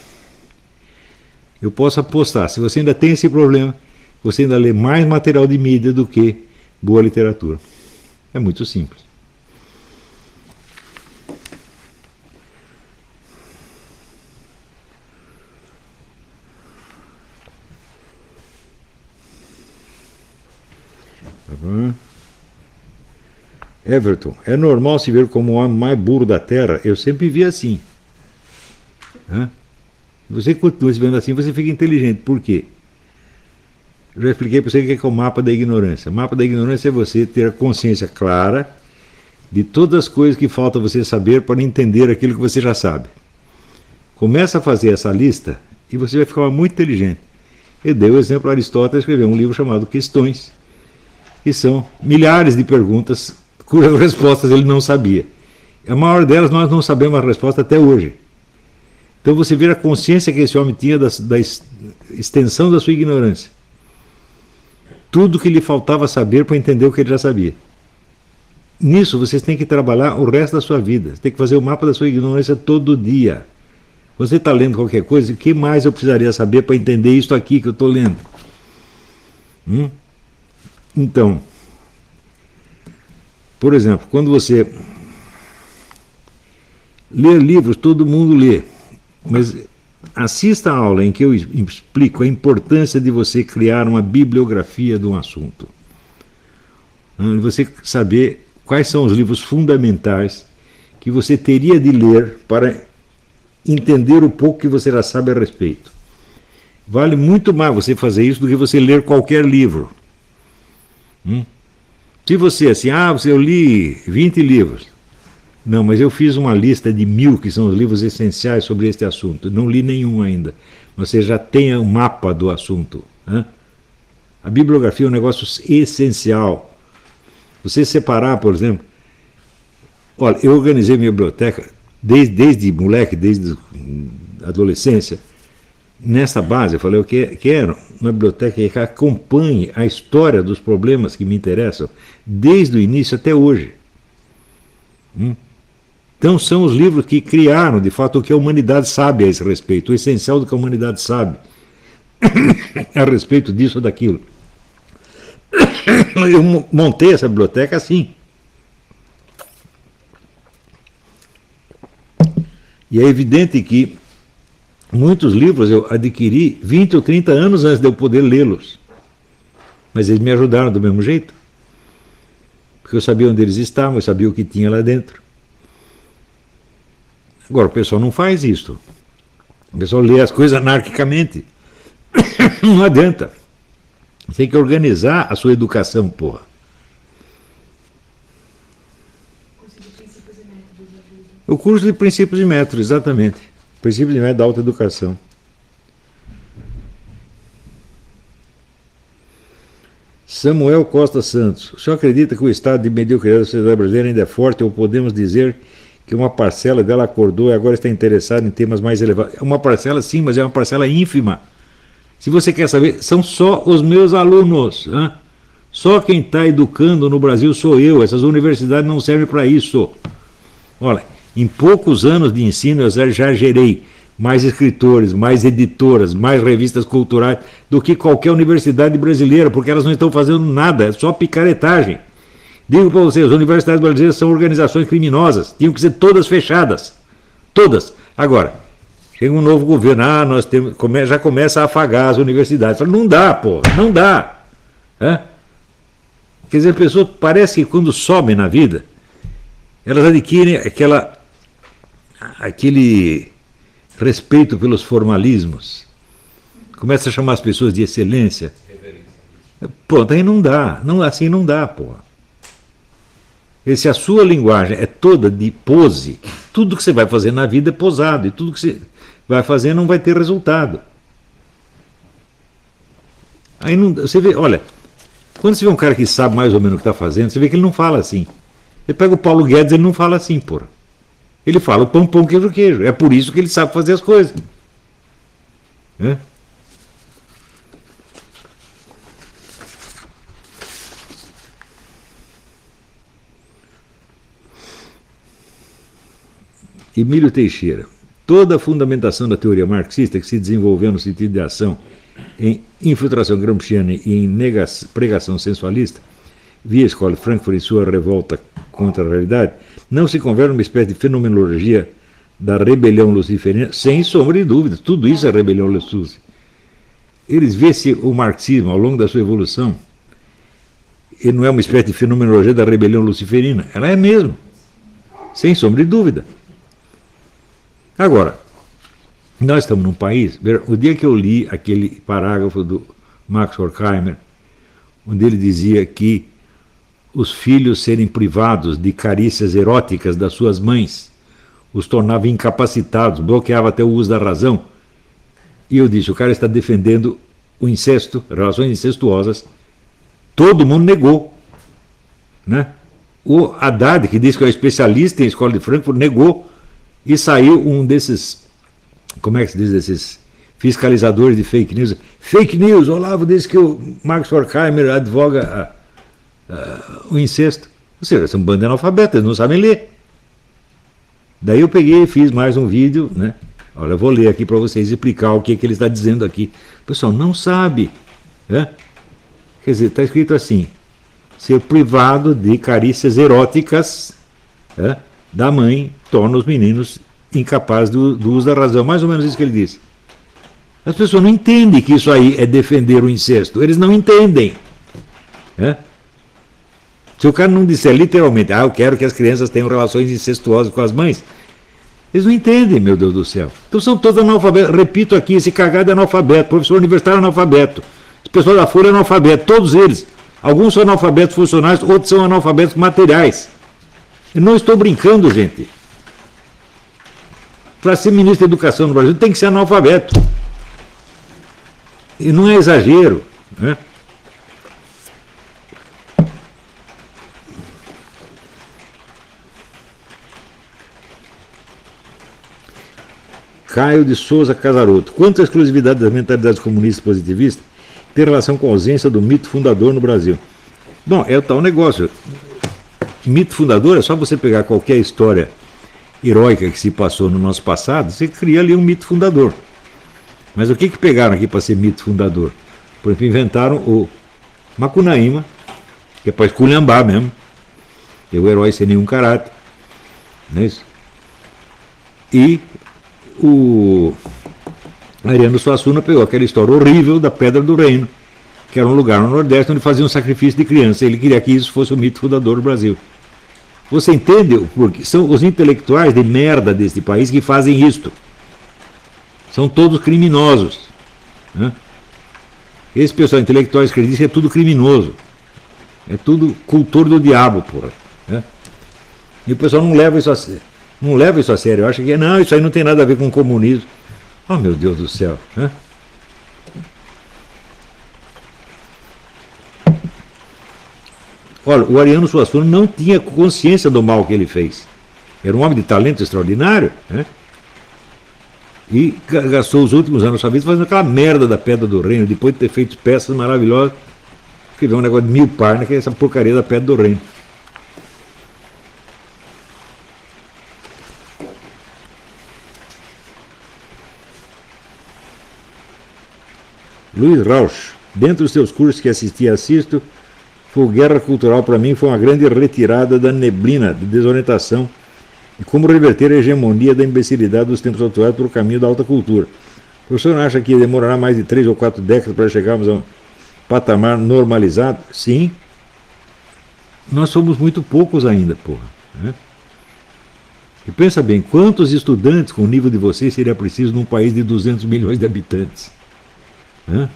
eu posso apostar, se você ainda tem esse problema, você ainda lê mais material de mídia do que boa literatura. É muito simples. Uhum. Everton, é normal se ver como o homem mais burro da Terra? Eu sempre vi assim. Hã? Você continua se vendo assim, você fica inteligente. Por quê? Eu já expliquei para você o que é o mapa da ignorância. O mapa da ignorância é você ter a consciência clara de todas as coisas que falta você saber para entender aquilo que você já sabe. Começa a fazer essa lista e você vai ficar muito inteligente. Eu dei o exemplo, Aristóteles escreveu um livro chamado Questões, que são milhares de perguntas cujas respostas ele não sabia. A maior delas nós não sabemos a resposta até hoje. Então você vê a consciência que esse homem tinha da, da extensão da sua ignorância. Tudo que lhe faltava saber para entender o que ele já sabia. Nisso vocês têm que trabalhar o resto da sua vida. Você tem que fazer o mapa da sua ignorância todo dia. Você está lendo qualquer coisa, o que mais eu precisaria saber para entender isso aqui que eu estou lendo? Hum? Então, por exemplo, quando você lê livros, todo mundo lê, mas assista a aula em que eu explico a importância de você criar uma bibliografia de um assunto. Você saber quais são os livros fundamentais que você teria de ler para entender o pouco que você já sabe a respeito. Vale muito mais você fazer isso do que você ler qualquer livro. Hum? Se você assim, ah, eu li vinte livros. Não, mas eu fiz uma lista de mil que são os livros essenciais sobre este assunto. Não li nenhum ainda. Você já tem um mapa do assunto. Hein? A bibliografia é um negócio essencial. Você separar, por exemplo... Olha, eu organizei minha biblioteca desde, desde moleque, desde adolescência. Nessa base, eu falei, eu quero uma biblioteca que acompanhe a história dos problemas que me interessam, desde o início até hoje. Hum? Então são os livros que criaram, de fato, o que a humanidade sabe a esse respeito, o essencial do que a humanidade sabe a respeito disso ou daquilo. Eu montei essa biblioteca assim. E é evidente que muitos livros eu adquiri vinte ou trinta anos antes de eu poder lê-los. Mas eles me ajudaram do mesmo jeito. Porque eu sabia onde eles estavam, eu sabia o que tinha lá dentro. Agora, o pessoal não faz isso. O pessoal lê as coisas anarquicamente. Não adianta. Você tem que organizar a sua educação, porra. O curso de princípios e métodos, exatamente. Princípios e métodos da autoeducação. Samuel Costa Santos. O senhor acredita que o estado de mediocridade da sociedade brasileira ainda é forte ou podemos dizer que uma parcela dela acordou e agora está interessada em temas mais elevados? É uma parcela, sim, mas é uma parcela ínfima. Se você quer saber, são só os meus alunos. Hein? Só quem está educando no Brasil sou eu. Essas universidades não servem para isso. Olha, em poucos anos de ensino eu já gerei mais escritores, mais editoras, mais revistas culturais do que qualquer universidade brasileira, porque elas não estão fazendo nada, é só picaretagem. Digo para vocês, as universidades brasileiras são organizações criminosas, tinham que ser todas fechadas. Todas. Agora, chega um novo governo, ah, nós temos, já começa a afagar as universidades. Fala, não dá, pô, não dá. É? Quer dizer, a pessoa parece que quando sobem na vida, elas adquirem aquela, aquele respeito pelos formalismos. Começa a chamar as pessoas de excelência. Pronto, aí não dá. Não, assim não dá, porra. E se a sua linguagem é toda de pose, tudo que você vai fazer na vida é posado, e tudo que você vai fazer não vai ter resultado. Aí não, você vê, olha, quando você vê um cara que sabe mais ou menos o que está fazendo, você vê que ele não fala assim. Você pega o Paulo Guedes, ele não fala assim, porra. Ele fala o pão, pão, queijo, queijo. É por isso que ele sabe fazer as coisas. É? Emílio Teixeira. Toda a fundamentação da teoria marxista que se desenvolveu no sentido de ação em infiltração gramsciana e em negação, pregação sensualista, via a escola de Frankfurt em sua revolta contra a realidade, não se converte numa espécie de fenomenologia da rebelião luciferina, sem sombra de dúvida. Tudo isso é rebelião luciferiana. Eles veem se o marxismo, ao longo da sua evolução, ele não é uma espécie de fenomenologia da rebelião luciferina. Ela é mesmo, sem sombra de dúvida. Agora, nós estamos num país, o dia que eu li aquele parágrafo do Max Horkheimer, onde ele dizia que os filhos serem privados de carícias eróticas das suas mães os tornava incapacitados, bloqueava até o uso da razão. E eu disse, o cara está defendendo o incesto, relações incestuosas. Todo mundo negou. Né? O Haddad, que diz que é especialista em escola de Frankfurt, negou. E saiu um desses, como é que se diz, desses fiscalizadores de fake news. Fake news, Olavo disse que o Max Horkheimer advoga a, a, o incesto. Ou seja, são banda de analfabetas, eles não sabem ler. Daí eu peguei e fiz mais um vídeo, né? Olha, eu vou ler aqui para vocês explicar o que, é que ele está dizendo aqui. O pessoal não sabe. Né? Quer dizer, está escrito assim, ser privado de carícias eróticas, né, da mãe torna os meninos incapazes do, do uso da razão. Mais ou menos isso que ele disse. As pessoas não entendem que isso aí é defender o incesto. Eles não entendem. Né? Se o cara não disser literalmente, ah, eu quero que as crianças tenham relações incestuosas com as mães, eles não entendem, meu Deus do céu. Então são todos analfabetos. Repito aqui, esse cagado é analfabeto, professor universitário é analfabeto, as pessoas da Folha é analfabeto, todos eles. Alguns são analfabetos funcionais, outros são analfabetos materiais. Eu não estou brincando, gente. Para ser ministro da Educação no Brasil tem que ser analfabeto. E não é exagero. Né? Caio de Souza Casaroto. Quanto à exclusividade das mentalidades comunistas positivistas tem relação com a ausência do mito fundador no Brasil? Bom, é o tal negócio. Mito fundador é só você pegar qualquer história heróica que se passou no nosso passado, você cria ali um mito fundador. Mas o que que pegaram aqui para ser mito fundador? Por exemplo, inventaram o Macunaíma, que é para esculhambar mesmo, é o herói sem nenhum caráter, não é isso? E o Ariano Suassuna pegou aquela história horrível da Pedra do Reino, que era um lugar no Nordeste onde fazia um sacrifício de criança. Ele queria que isso fosse o mito fundador do Brasil. Você entende? Porque são os intelectuais de merda deste país que fazem isto. São todos criminosos. Né? Esse pessoal intelectuais que diz que é tudo criminoso. É tudo cultor do diabo, porra. Né? E o pessoal não leva isso a sério. Não leva isso a sério. Acha que não, isso aí não tem nada a ver com comunismo. Oh, meu Deus do céu. Né? Olha, o Ariano Suassuna não tinha consciência do mal que ele fez. Era um homem de talento extraordinário. Né? E gastou os últimos anos da sua vida fazendo aquela merda da Pedra do Reino, depois de ter feito peças maravilhosas, que vê um negócio de mil páginas, que é essa porcaria da Pedra do Reino. Luiz Rauch, dentro dos seus cursos que assisti e assisto, foi Guerra Cultural para mim, foi uma grande retirada da neblina, de desorientação, e como reverter a hegemonia da imbecilidade dos tempos atuais para o caminho da alta cultura. O professor acha que demorará mais de três ou quatro décadas para chegarmos a um patamar normalizado? Sim. Nós somos muito poucos ainda, porra. Né? E pensa bem, quantos estudantes com o nível de vocês seria preciso num país de duzentos milhões de habitantes? Hã?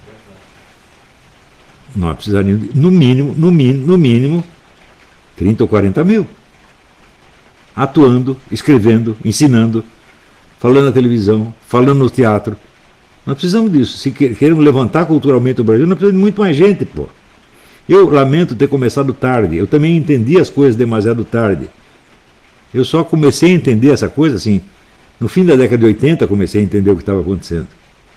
Nós precisaríamos, no mínimo, no mínimo, no mínimo, trinta ou quarenta mil. Atuando, escrevendo, ensinando, falando na televisão, falando no teatro. Nós precisamos disso. Se queremos levantar culturalmente o Brasil, nós precisamos de muito mais gente, pô. Eu lamento ter começado tarde. Eu também entendi as coisas demasiado tarde. Eu só comecei a entender essa coisa assim, no fim da década de oitenta comecei a entender o que estava acontecendo.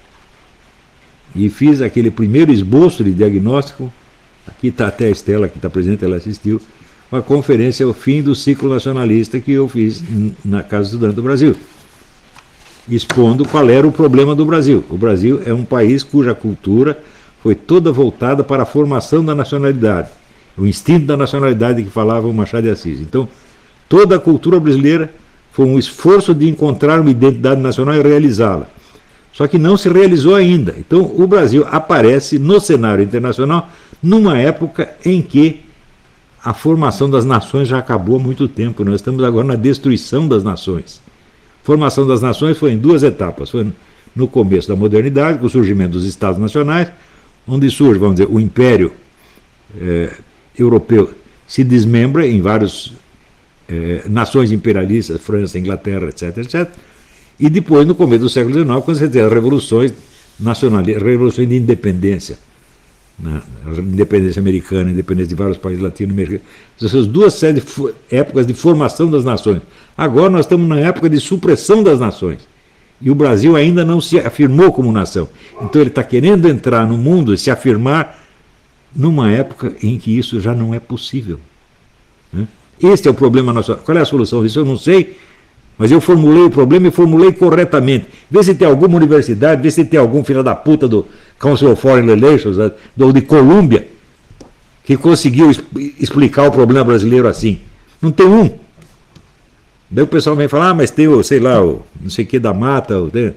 E fiz aquele primeiro esboço de diagnóstico, aqui está até a Estela, que está presente, ela assistiu, uma conferência ao fim do ciclo nacionalista que eu fiz na Casa Estudante do Brasil, expondo qual era o problema do Brasil. O Brasil é um país cuja cultura foi toda voltada para a formação da nacionalidade, o instinto da nacionalidade que falava o Machado de Assis. Então, toda a cultura brasileira foi um esforço de encontrar uma identidade nacional e realizá-la. Só que não se realizou ainda. Então o Brasil aparece no cenário internacional numa época em que a formação das nações já acabou há muito tempo. Nós estamos agora na destruição das nações. A formação das nações foi em duas etapas. Foi no começo da modernidade, com o surgimento dos Estados Nacionais, onde surge, vamos dizer, o Império eh, Europeu se desmembra em várias eh, nações imperialistas, França, Inglaterra, etc, etcétera. E depois, no começo do século dezenove, quando você tem as revoluções nacionalistas, revoluções de independência, né? A independência americana, a independência de vários países latino-americanos, essas duas séries de épocas de formação das nações. Agora nós estamos na época de supressão das nações. E o Brasil ainda não se afirmou como nação. Então ele está querendo entrar no mundo e se afirmar numa época em que isso já não é possível. Né? Este é o problema nacional. Qual é a solução disso? Eu não sei. Mas eu formulei o problema e formulei corretamente. Vê se tem alguma universidade, vê se tem algum filho da puta do Council of Foreign Relations, ou de Colômbia, que conseguiu explicar o problema brasileiro assim. Não tem um. Daí o pessoal vem falar, ah, mas tem o, sei lá, o não sei o que da mata. O, tem...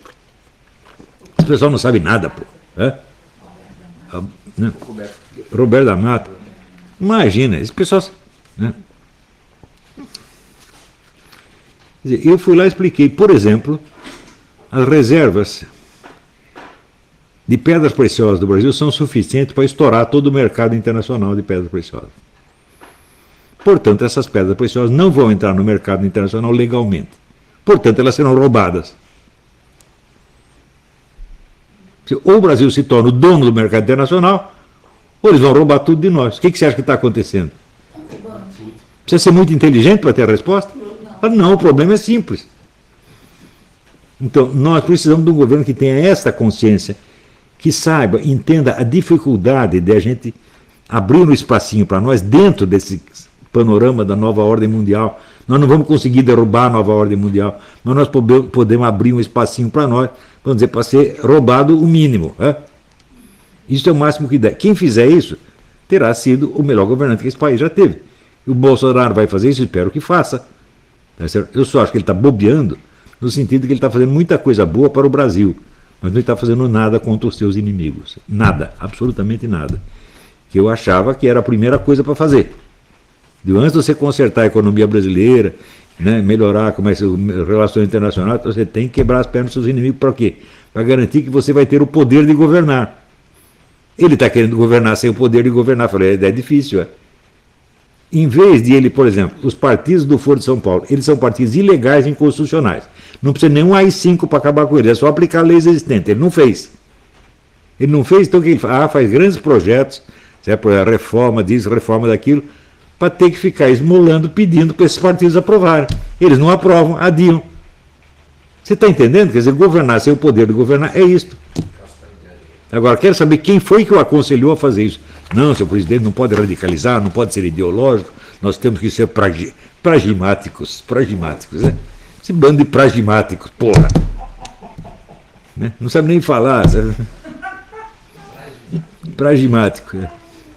O pessoal não sabe nada, pô. É? Ah, né? Roberto da Mata. Imagina, esse pessoal... Né? Eu fui lá e expliquei, por exemplo, as reservas de pedras preciosas do Brasil são suficientes para estourar todo o mercado internacional de pedras preciosas. Portanto, essas pedras preciosas não vão entrar no mercado internacional legalmente. Portanto, elas serão roubadas. Ou o Brasil se torna o dono do mercado internacional, ou eles vão roubar tudo de nós. O que você acha que está acontecendo? Precisa ser muito inteligente para ter a resposta? Não, o problema é simples. Então, nós precisamos de um governo que tenha essa consciência, que saiba, entenda a dificuldade de a gente abrir um espacinho para nós dentro desse panorama da nova ordem mundial. Nós não vamos conseguir derrubar a nova ordem mundial, mas nós podemos abrir um espacinho para nós, vamos dizer, para ser roubado o mínimo. É? Isso é o máximo que der. Quem fizer isso terá sido o melhor governante que esse país já teve. E o Bolsonaro vai fazer isso, espero que faça. Eu só acho que ele está bobeando, no sentido de que ele está fazendo muita coisa boa para o Brasil, mas não está fazendo nada contra os seus inimigos. Nada, absolutamente nada. Que eu achava que era a primeira coisa para fazer. De antes de você consertar a economia brasileira, né, melhorar como é as relações internacionais, você tem que quebrar as pernas dos seus inimigos para quê? Para garantir que você vai ter o poder de governar. Ele está querendo governar sem o poder de governar. Falei, é difícil, é. Em vez de ele, por exemplo, os partidos do Foro de São Paulo, eles são partidos ilegais e inconstitucionais. Não precisa nenhum A I cinco para acabar com eles, é só aplicar leis existentes. Ele não fez. Ele não fez, então o que ele faz? Ah, faz grandes projetos, certo? Reforma disso, reforma daquilo, para ter que ficar esmolando, pedindo para esses partidos aprovarem. Eles não aprovam, adiam. Você está entendendo? Quer dizer, governar sem o poder de governar é isto. Agora, quero saber quem foi que o aconselhou a fazer isso. Não, seu presidente não pode radicalizar, não pode ser ideológico, nós temos que ser pragi pragmáticos. Pragmáticos, né? Esse bando de pragmáticos, porra. Né? Não sabe nem falar, sabe? Pragmático. Né?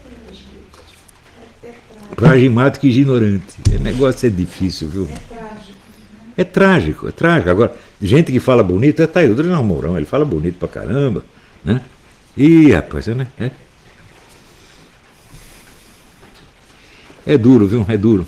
Pragmático e ignorante. O negócio é difícil, viu? É trágico, é trágico. Agora, gente que fala bonito, tá aí, o Daniel Mourão, ele fala bonito pra caramba, né? Ih, rapaz, né? É. É duro, viu? É duro.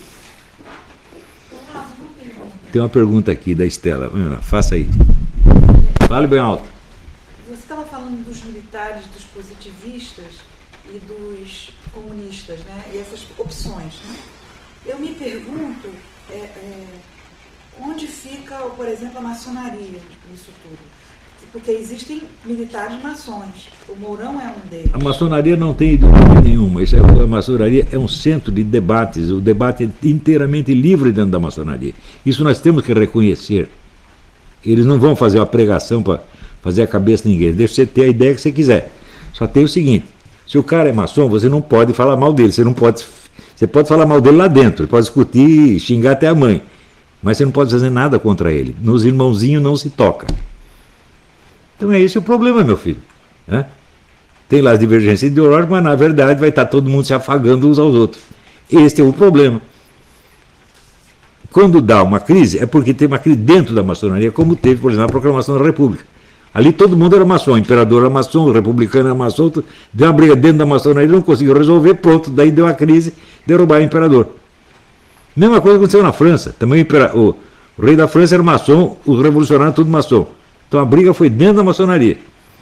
Tem uma pergunta aqui da Estela. Faça aí. Fale bem alto. Você estava falando dos militares, dos positivistas e dos comunistas, né? E essas opções, né? Eu me pergunto é, é, onde fica, por exemplo, a maçonaria nisso tudo? Porque existem militares maçons. O Mourão é um deles. A maçonaria não tem ideologia nenhuma. Isso é, a maçonaria é um centro de debates. O debate é inteiramente livre dentro da maçonaria. Isso nós temos que reconhecer. Eles não vão fazer uma pregação para fazer a cabeça de ninguém. Deixa você ter a ideia que você quiser. Só tem o seguinte: se o cara é maçom, você não pode falar mal dele. Você não pode, você pode falar mal dele lá dentro. Você pode discutir, xingar até a mãe. Mas você não pode fazer nada contra ele. Nos irmãozinhos não se toca. Então é esse o problema, meu filho. Né? Tem lá as divergências ideológicas, mas na verdade vai estar todo mundo se afagando uns aos outros. Este é o problema. Quando dá uma crise, é porque tem uma crise dentro da maçonaria, como teve, por exemplo, a proclamação da República. Ali todo mundo era maçom, o imperador era maçom, o republicano era maçom, deu uma briga dentro da maçonaria, não conseguiu resolver, pronto, daí deu a crise, derrubar o imperador. Mesma coisa aconteceu na França, também o, impera... o... o rei da França era maçom, os revolucionários tudo maçom. Então a briga foi dentro da maçonaria.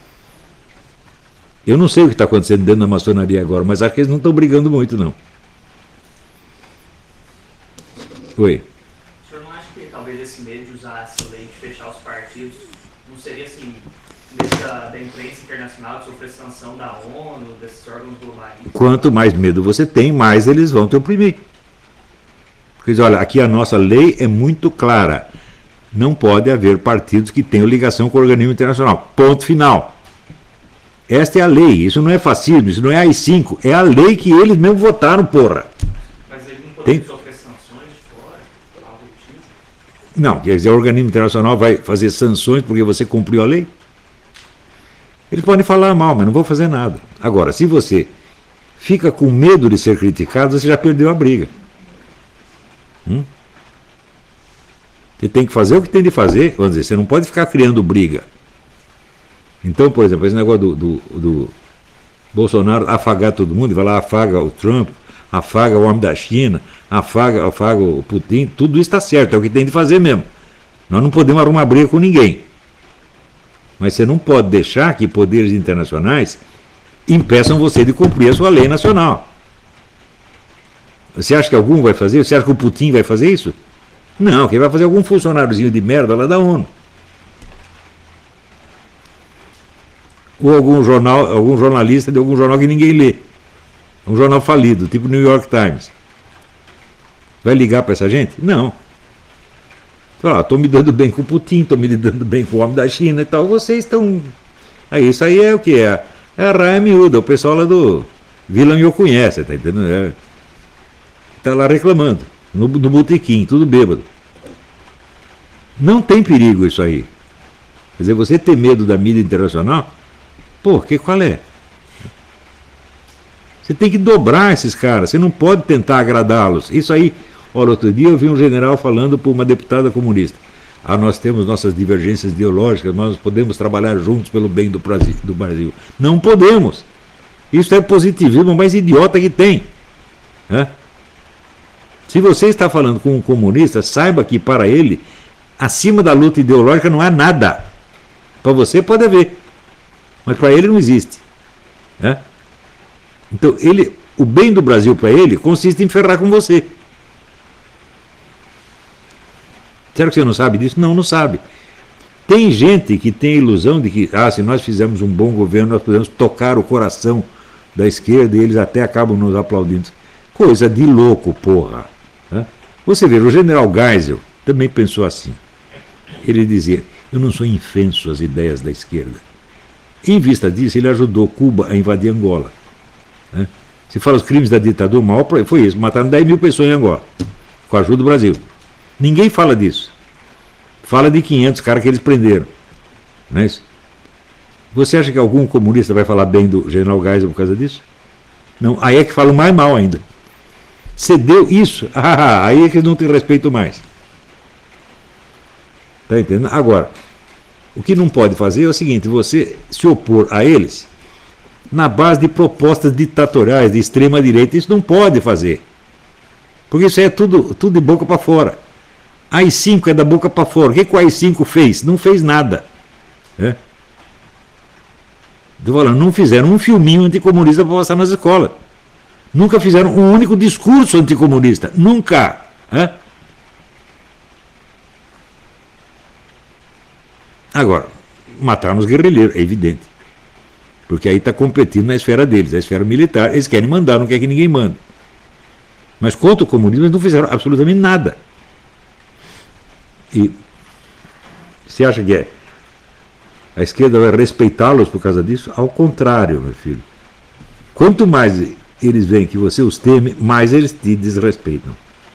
Eu não sei o que está acontecendo dentro da maçonaria agora, mas acho que eles não estão brigando muito, não. Oi. O senhor não acha que talvez esse medo de usar essa lei de fechar os partidos não seria assim, da, da imprensa internacional, de sofrer sanção da ONU, desses órgãos globalistas? Quanto mais medo você tem, mais eles vão te oprimir. Porque, olha, aqui a nossa lei é muito clara. Não pode haver partidos que tenham ligação com o organismo internacional. Ponto final. Esta é a lei. Isso não é fascismo, isso não é A I cinco. É a lei que eles mesmo votaram, porra. Mas ele não pode Tem... sofrer sanções de fora? Algo do tipo? Não, quer dizer, o organismo internacional vai fazer sanções porque você cumpriu a lei? Eles podem falar mal, mas não vão fazer nada. Agora, se você fica com medo de ser criticado, você já perdeu a briga. Hum? Você tem que fazer o que tem de fazer, vamos dizer, você não pode ficar criando briga. Então, por exemplo, esse negócio do, do, do Bolsonaro afagar todo mundo, vai lá, afaga o Trump, afaga o homem da China, afaga, afaga o Putin, tudo isso está certo, é o que tem de fazer mesmo. Nós não podemos arrumar briga com ninguém. Mas você não pode deixar que poderes internacionais impeçam você de cumprir a sua lei nacional. Você acha que algum vai fazer? Você acha que o Putin vai fazer isso? Não, quem vai fazer é algum funcionáriozinho de merda lá da ONU. Ou algum jornal, algum jornalista de algum jornal que ninguém lê. Um jornal falido, tipo New York Times. Vai ligar para essa gente? Não. Fala, estou me dando bem com o Putin, estou me dando bem com o homem da China e tal. Vocês estão... Aí, isso aí é o que? É, é a raia miúda, o pessoal lá do Vila me conhece, tá entendendo? É, tá lá reclamando. No, no botequim, tudo bêbado. Não tem perigo isso aí. Quer dizer, você ter medo da mídia internacional, pô, que qual é? Você tem que dobrar esses caras, você não pode tentar agradá-los. Isso aí, olha, outro dia eu vi um general falando para uma deputada comunista. Ah, nós temos nossas divergências ideológicas, nós podemos trabalhar juntos pelo bem do Brasil. Do Brasil. Não podemos. Isso é o positivismo mais idiota que tem. Né? Se você está falando com um comunista, saiba que para ele, acima da luta ideológica não há nada. Para você pode haver, mas para ele não existe. Né? Então, ele, o bem do Brasil para ele consiste em ferrar com você. Será que você não sabe disso? Não, não sabe. Tem gente que tem a ilusão de que, ah, se nós fizermos um bom governo, nós podemos tocar o coração da esquerda e eles até acabam nos aplaudindo. Coisa de louco, porra. Você vê, o general Geisel também pensou assim. Ele dizia, Eu não sou infenso às ideias da esquerda. Em vista disso, ele ajudou Cuba a invadir Angola. Né? Se fala os crimes da ditadura, o maior foi isso, mataram dez mil pessoas em Angola, com a ajuda do Brasil. Ninguém fala disso. Fala de quinhentos caras que eles prenderam. Não é isso? Você acha que algum comunista vai falar bem do general Geisel por causa disso? Não, aí é que falam mais mal ainda. Cedeu isso, ah, aí é que não tem respeito mais. Está entendendo? Agora, o que não pode fazer é o seguinte, você se opor a eles na base de propostas ditatoriais de extrema direita. Isso não pode fazer. Porque isso é tudo, tudo de boca para fora. A I cinco é da boca para fora. O que, que o A I cinco fez? Não fez nada. É? Estou falando, não fizeram um filminho anticomunista para passar nas escolas. Nunca fizeram um único discurso anticomunista. Nunca. É? Agora, mataram os guerrilheiros, é evidente. Porque aí está competindo na esfera deles, a esfera militar. Eles querem mandar, não quer que ninguém mande. Mas contra o comunismo eles não fizeram absolutamente nada. E você acha que é, a esquerda vai respeitá-los por causa disso? Ao contrário, meu filho. Quanto mais eles veem que você os teme, mais eles te desrespeitam.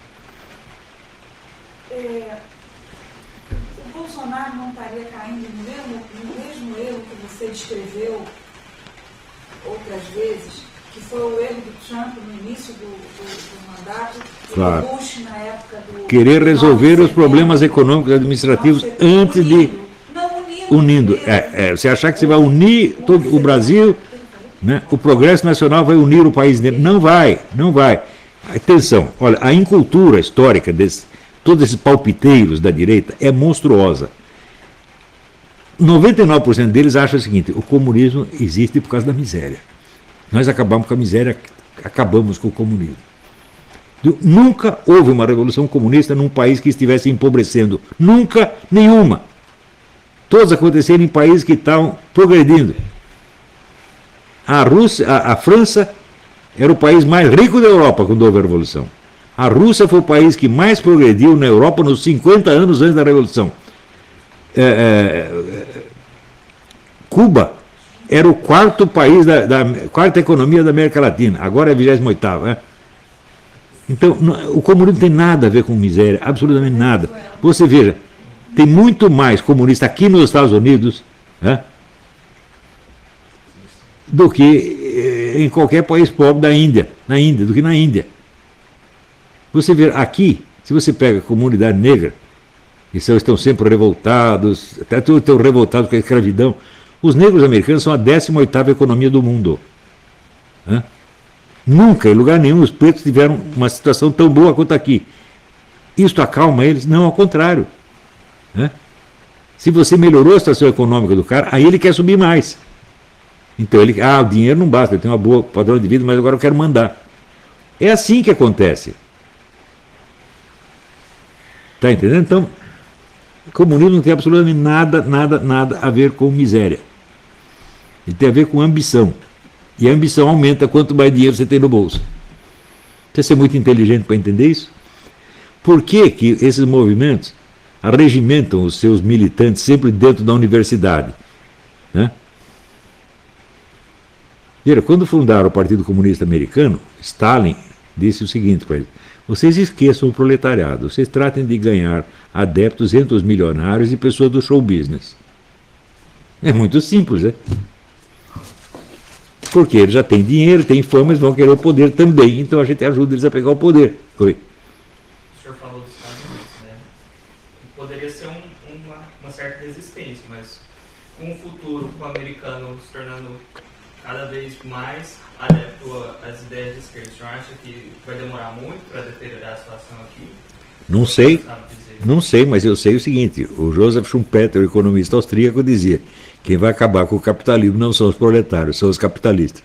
É, o Bolsonaro não estaria caindo no mesmo, no mesmo erro que você descreveu outras vezes, que foi o erro do Trump no início do, do, do mandato, claro. E do Bush na época do... Querer resolver os problemas econômicos e administrativos antes de... Não, unindo. Unindo. É, é, você achar que você vai unir todo o Brasil, né? O progresso nacional vai unir o país dele. Não vai, não vai. Atenção, olha, a incultura histórica desse, todos esses palpiteiros da direita é monstruosa. noventa e nove por cento deles acham o seguinte, o comunismo existe por causa da miséria. Nós acabamos com a miséria, acabamos com o comunismo. Nunca houve uma revolução comunista num país que estivesse empobrecendo. Nunca, nenhuma. Todas aconteceram em países que estavam progredindo. A, Rússia, a, a França era o país mais rico da Europa quando houve a Revolução. A Rússia foi o país que mais progrediu na Europa nos cinquenta anos antes da Revolução. É, é, Cuba era o quarto país, da, da quarta economia da América Latina, agora é a vigésima oitava. Né? Então, o comunismo não tem nada a ver com miséria, absolutamente nada. Você veja, tem muito mais comunista aqui nos Estados Unidos, né, do que em qualquer país pobre da Índia, na Índia, do que na Índia. Você vê aqui, se você pega a comunidade negra, que são, estão sempre revoltados, até estão revoltados com a escravidão, os negros americanos são a décima oitava economia do mundo. Né? Nunca, em lugar nenhum, os pretos tiveram uma situação tão boa quanto aqui. Isto acalma eles? Não, ao contrário. Né? Se você melhorou a situação econômica do cara, aí ele quer subir mais. Então ele, ah, o dinheiro não basta, eu tenho uma boa padrão de vida, mas agora eu quero mandar. É assim que acontece. Está entendendo? Então, o comunismo não tem absolutamente nada, nada, nada a ver com miséria. Ele tem a ver com ambição. E a ambição aumenta quanto mais dinheiro você tem no bolso. Você ser muito inteligente para entender isso? Por que que esses movimentos arregimentam os seus militantes sempre dentro da universidade? Né? Veja, quando fundaram o Partido Comunista Americano, Stalin disse o seguinte para eles: vocês esqueçam o proletariado, vocês tratem de ganhar adeptos entre os milionários e pessoas do show business. É muito simples, né? Porque eles já têm dinheiro, têm fama, eles vão querer o poder também, então a gente ajuda eles a pegar o poder. Oi. O senhor falou dos Estados Unidos, né? Poderia ser um, uma, uma certa resistência, mas com o futuro, com o americano se tornando cada vez mais adepto às ideias de esquerda, o senhor acha que vai demorar muito para deteriorar a situação aqui? Não sei, não sei, mas eu sei o seguinte, o Joseph Schumpeter, o economista austríaco, dizia: quem vai acabar com o capitalismo não são os proletários, são os capitalistas.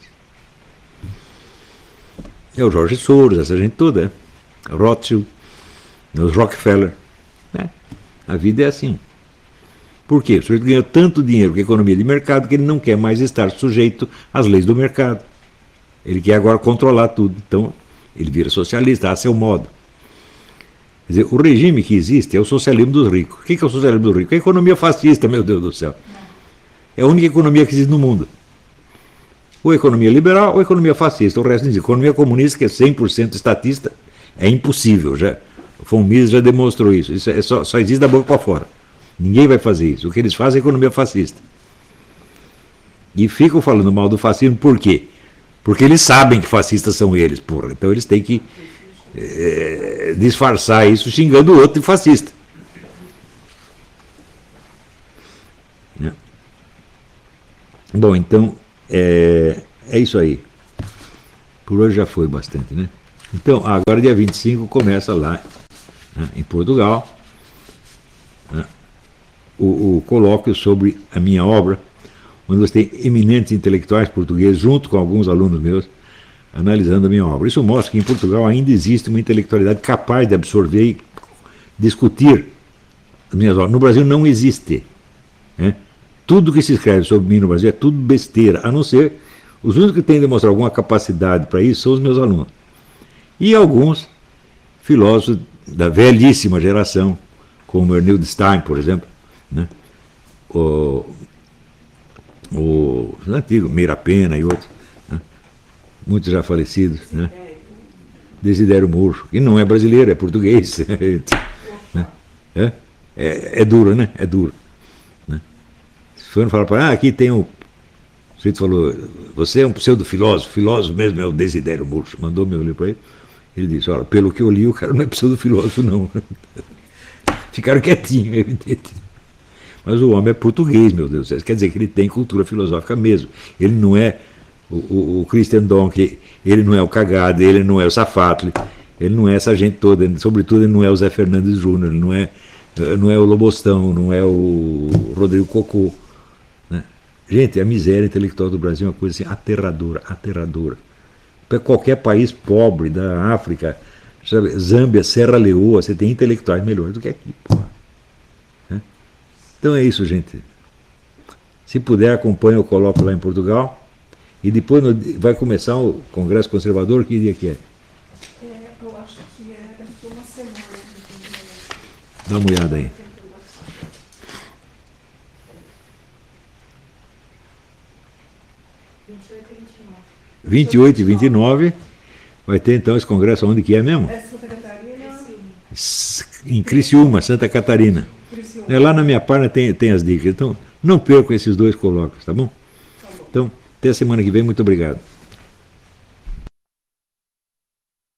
É o Jorge Soros, essa gente toda, né? Rothschild, os Rockefeller. Né? A vida é assim. Por quê? O sujeito ganhou tanto dinheiro com a economia de mercado que ele não quer mais estar sujeito às leis do mercado. Ele quer agora controlar tudo. Então, ele vira socialista, a seu modo. Quer dizer, o regime que existe é o socialismo dos ricos. O que é o socialismo dos ricos? É a economia fascista, meu Deus do céu. É a única economia que existe no mundo. Ou economia liberal ou economia fascista. O resto não existe. Economia comunista, que é cem por cento estatista, é impossível. Já. O von Mises já demonstrou isso. Isso é só, só existe da boca para fora. Ninguém vai fazer isso. O que eles fazem é economia fascista. E ficam falando mal do fascismo por quê? Porque eles sabem que fascistas são eles, porra. Então eles têm que é, disfarçar isso xingando o outro de fascista. Né? Bom, então é, é isso aí. Por hoje já foi bastante, né? Então, agora dia vinte e cinco começa lá, né, em Portugal, né, o, o colóquio sobre a minha obra, onde você tem eminentes intelectuais portugueses, junto com alguns alunos meus, analisando a minha obra. Isso mostra que em Portugal ainda existe uma intelectualidade capaz de absorver e discutir as minhas obras. No Brasil não existe. Né? Tudo que se escreve sobre mim no Brasil é tudo besteira, a não ser os únicos que têm de demonstrar alguma capacidade para isso são os meus alunos. E alguns filósofos da velhíssima geração, como Ernest Stein, por exemplo, né? o, o antigo Meira Pena e outros, né? Muitos já falecidos, né? Desidério Murcho, que não é brasileiro, é português. Né? É, é, é duro, né? É duro. Né? Se for falar para ah, aqui tem o. O sujeito falou, você é um pseudo-filósofo, filósofo mesmo é o Desidério Murcho, mandou meu livro para ele. Ele disse, olha, pelo que eu li, o cara não é pseudo-filósofo, não. Ficaram quietinhos, evidente. Mas o homem é português, meu Deus do céu. Quer dizer que ele tem cultura filosófica mesmo. Ele não é o, o, o Christian Donkey, ele não é o Cagada, ele não é o Safatli, ele não é essa gente toda. Ele, sobretudo, ele não é o Zé Fernandes Júnior, ele não é, não é o Lobostão, não é o Rodrigo Cocô. Né? Gente, a miséria intelectual do Brasil é uma coisa assim aterradora, aterradora. Para qualquer país pobre da África, sabe, Zâmbia, Serra Leoa, você tem intelectuais melhores do que aqui. Porra. Né? Então é isso, gente. Se puder, acompanhe o colóquio lá em Portugal. E depois no, vai começar o Congresso Conservador, que dia que é? É, eu acho que é daqui a uma semana. Dá uma olhada aí. vinte e oito e vinte e nove vai ter então esse congresso onde que é mesmo? É Santa Catarina. Em Criciúma, Santa Catarina. Criciúma. É, lá na minha página tem, tem as dicas. Então, não percam esses dois colóquios, tá bom? Tá bom. Então, até a semana que vem, muito obrigado.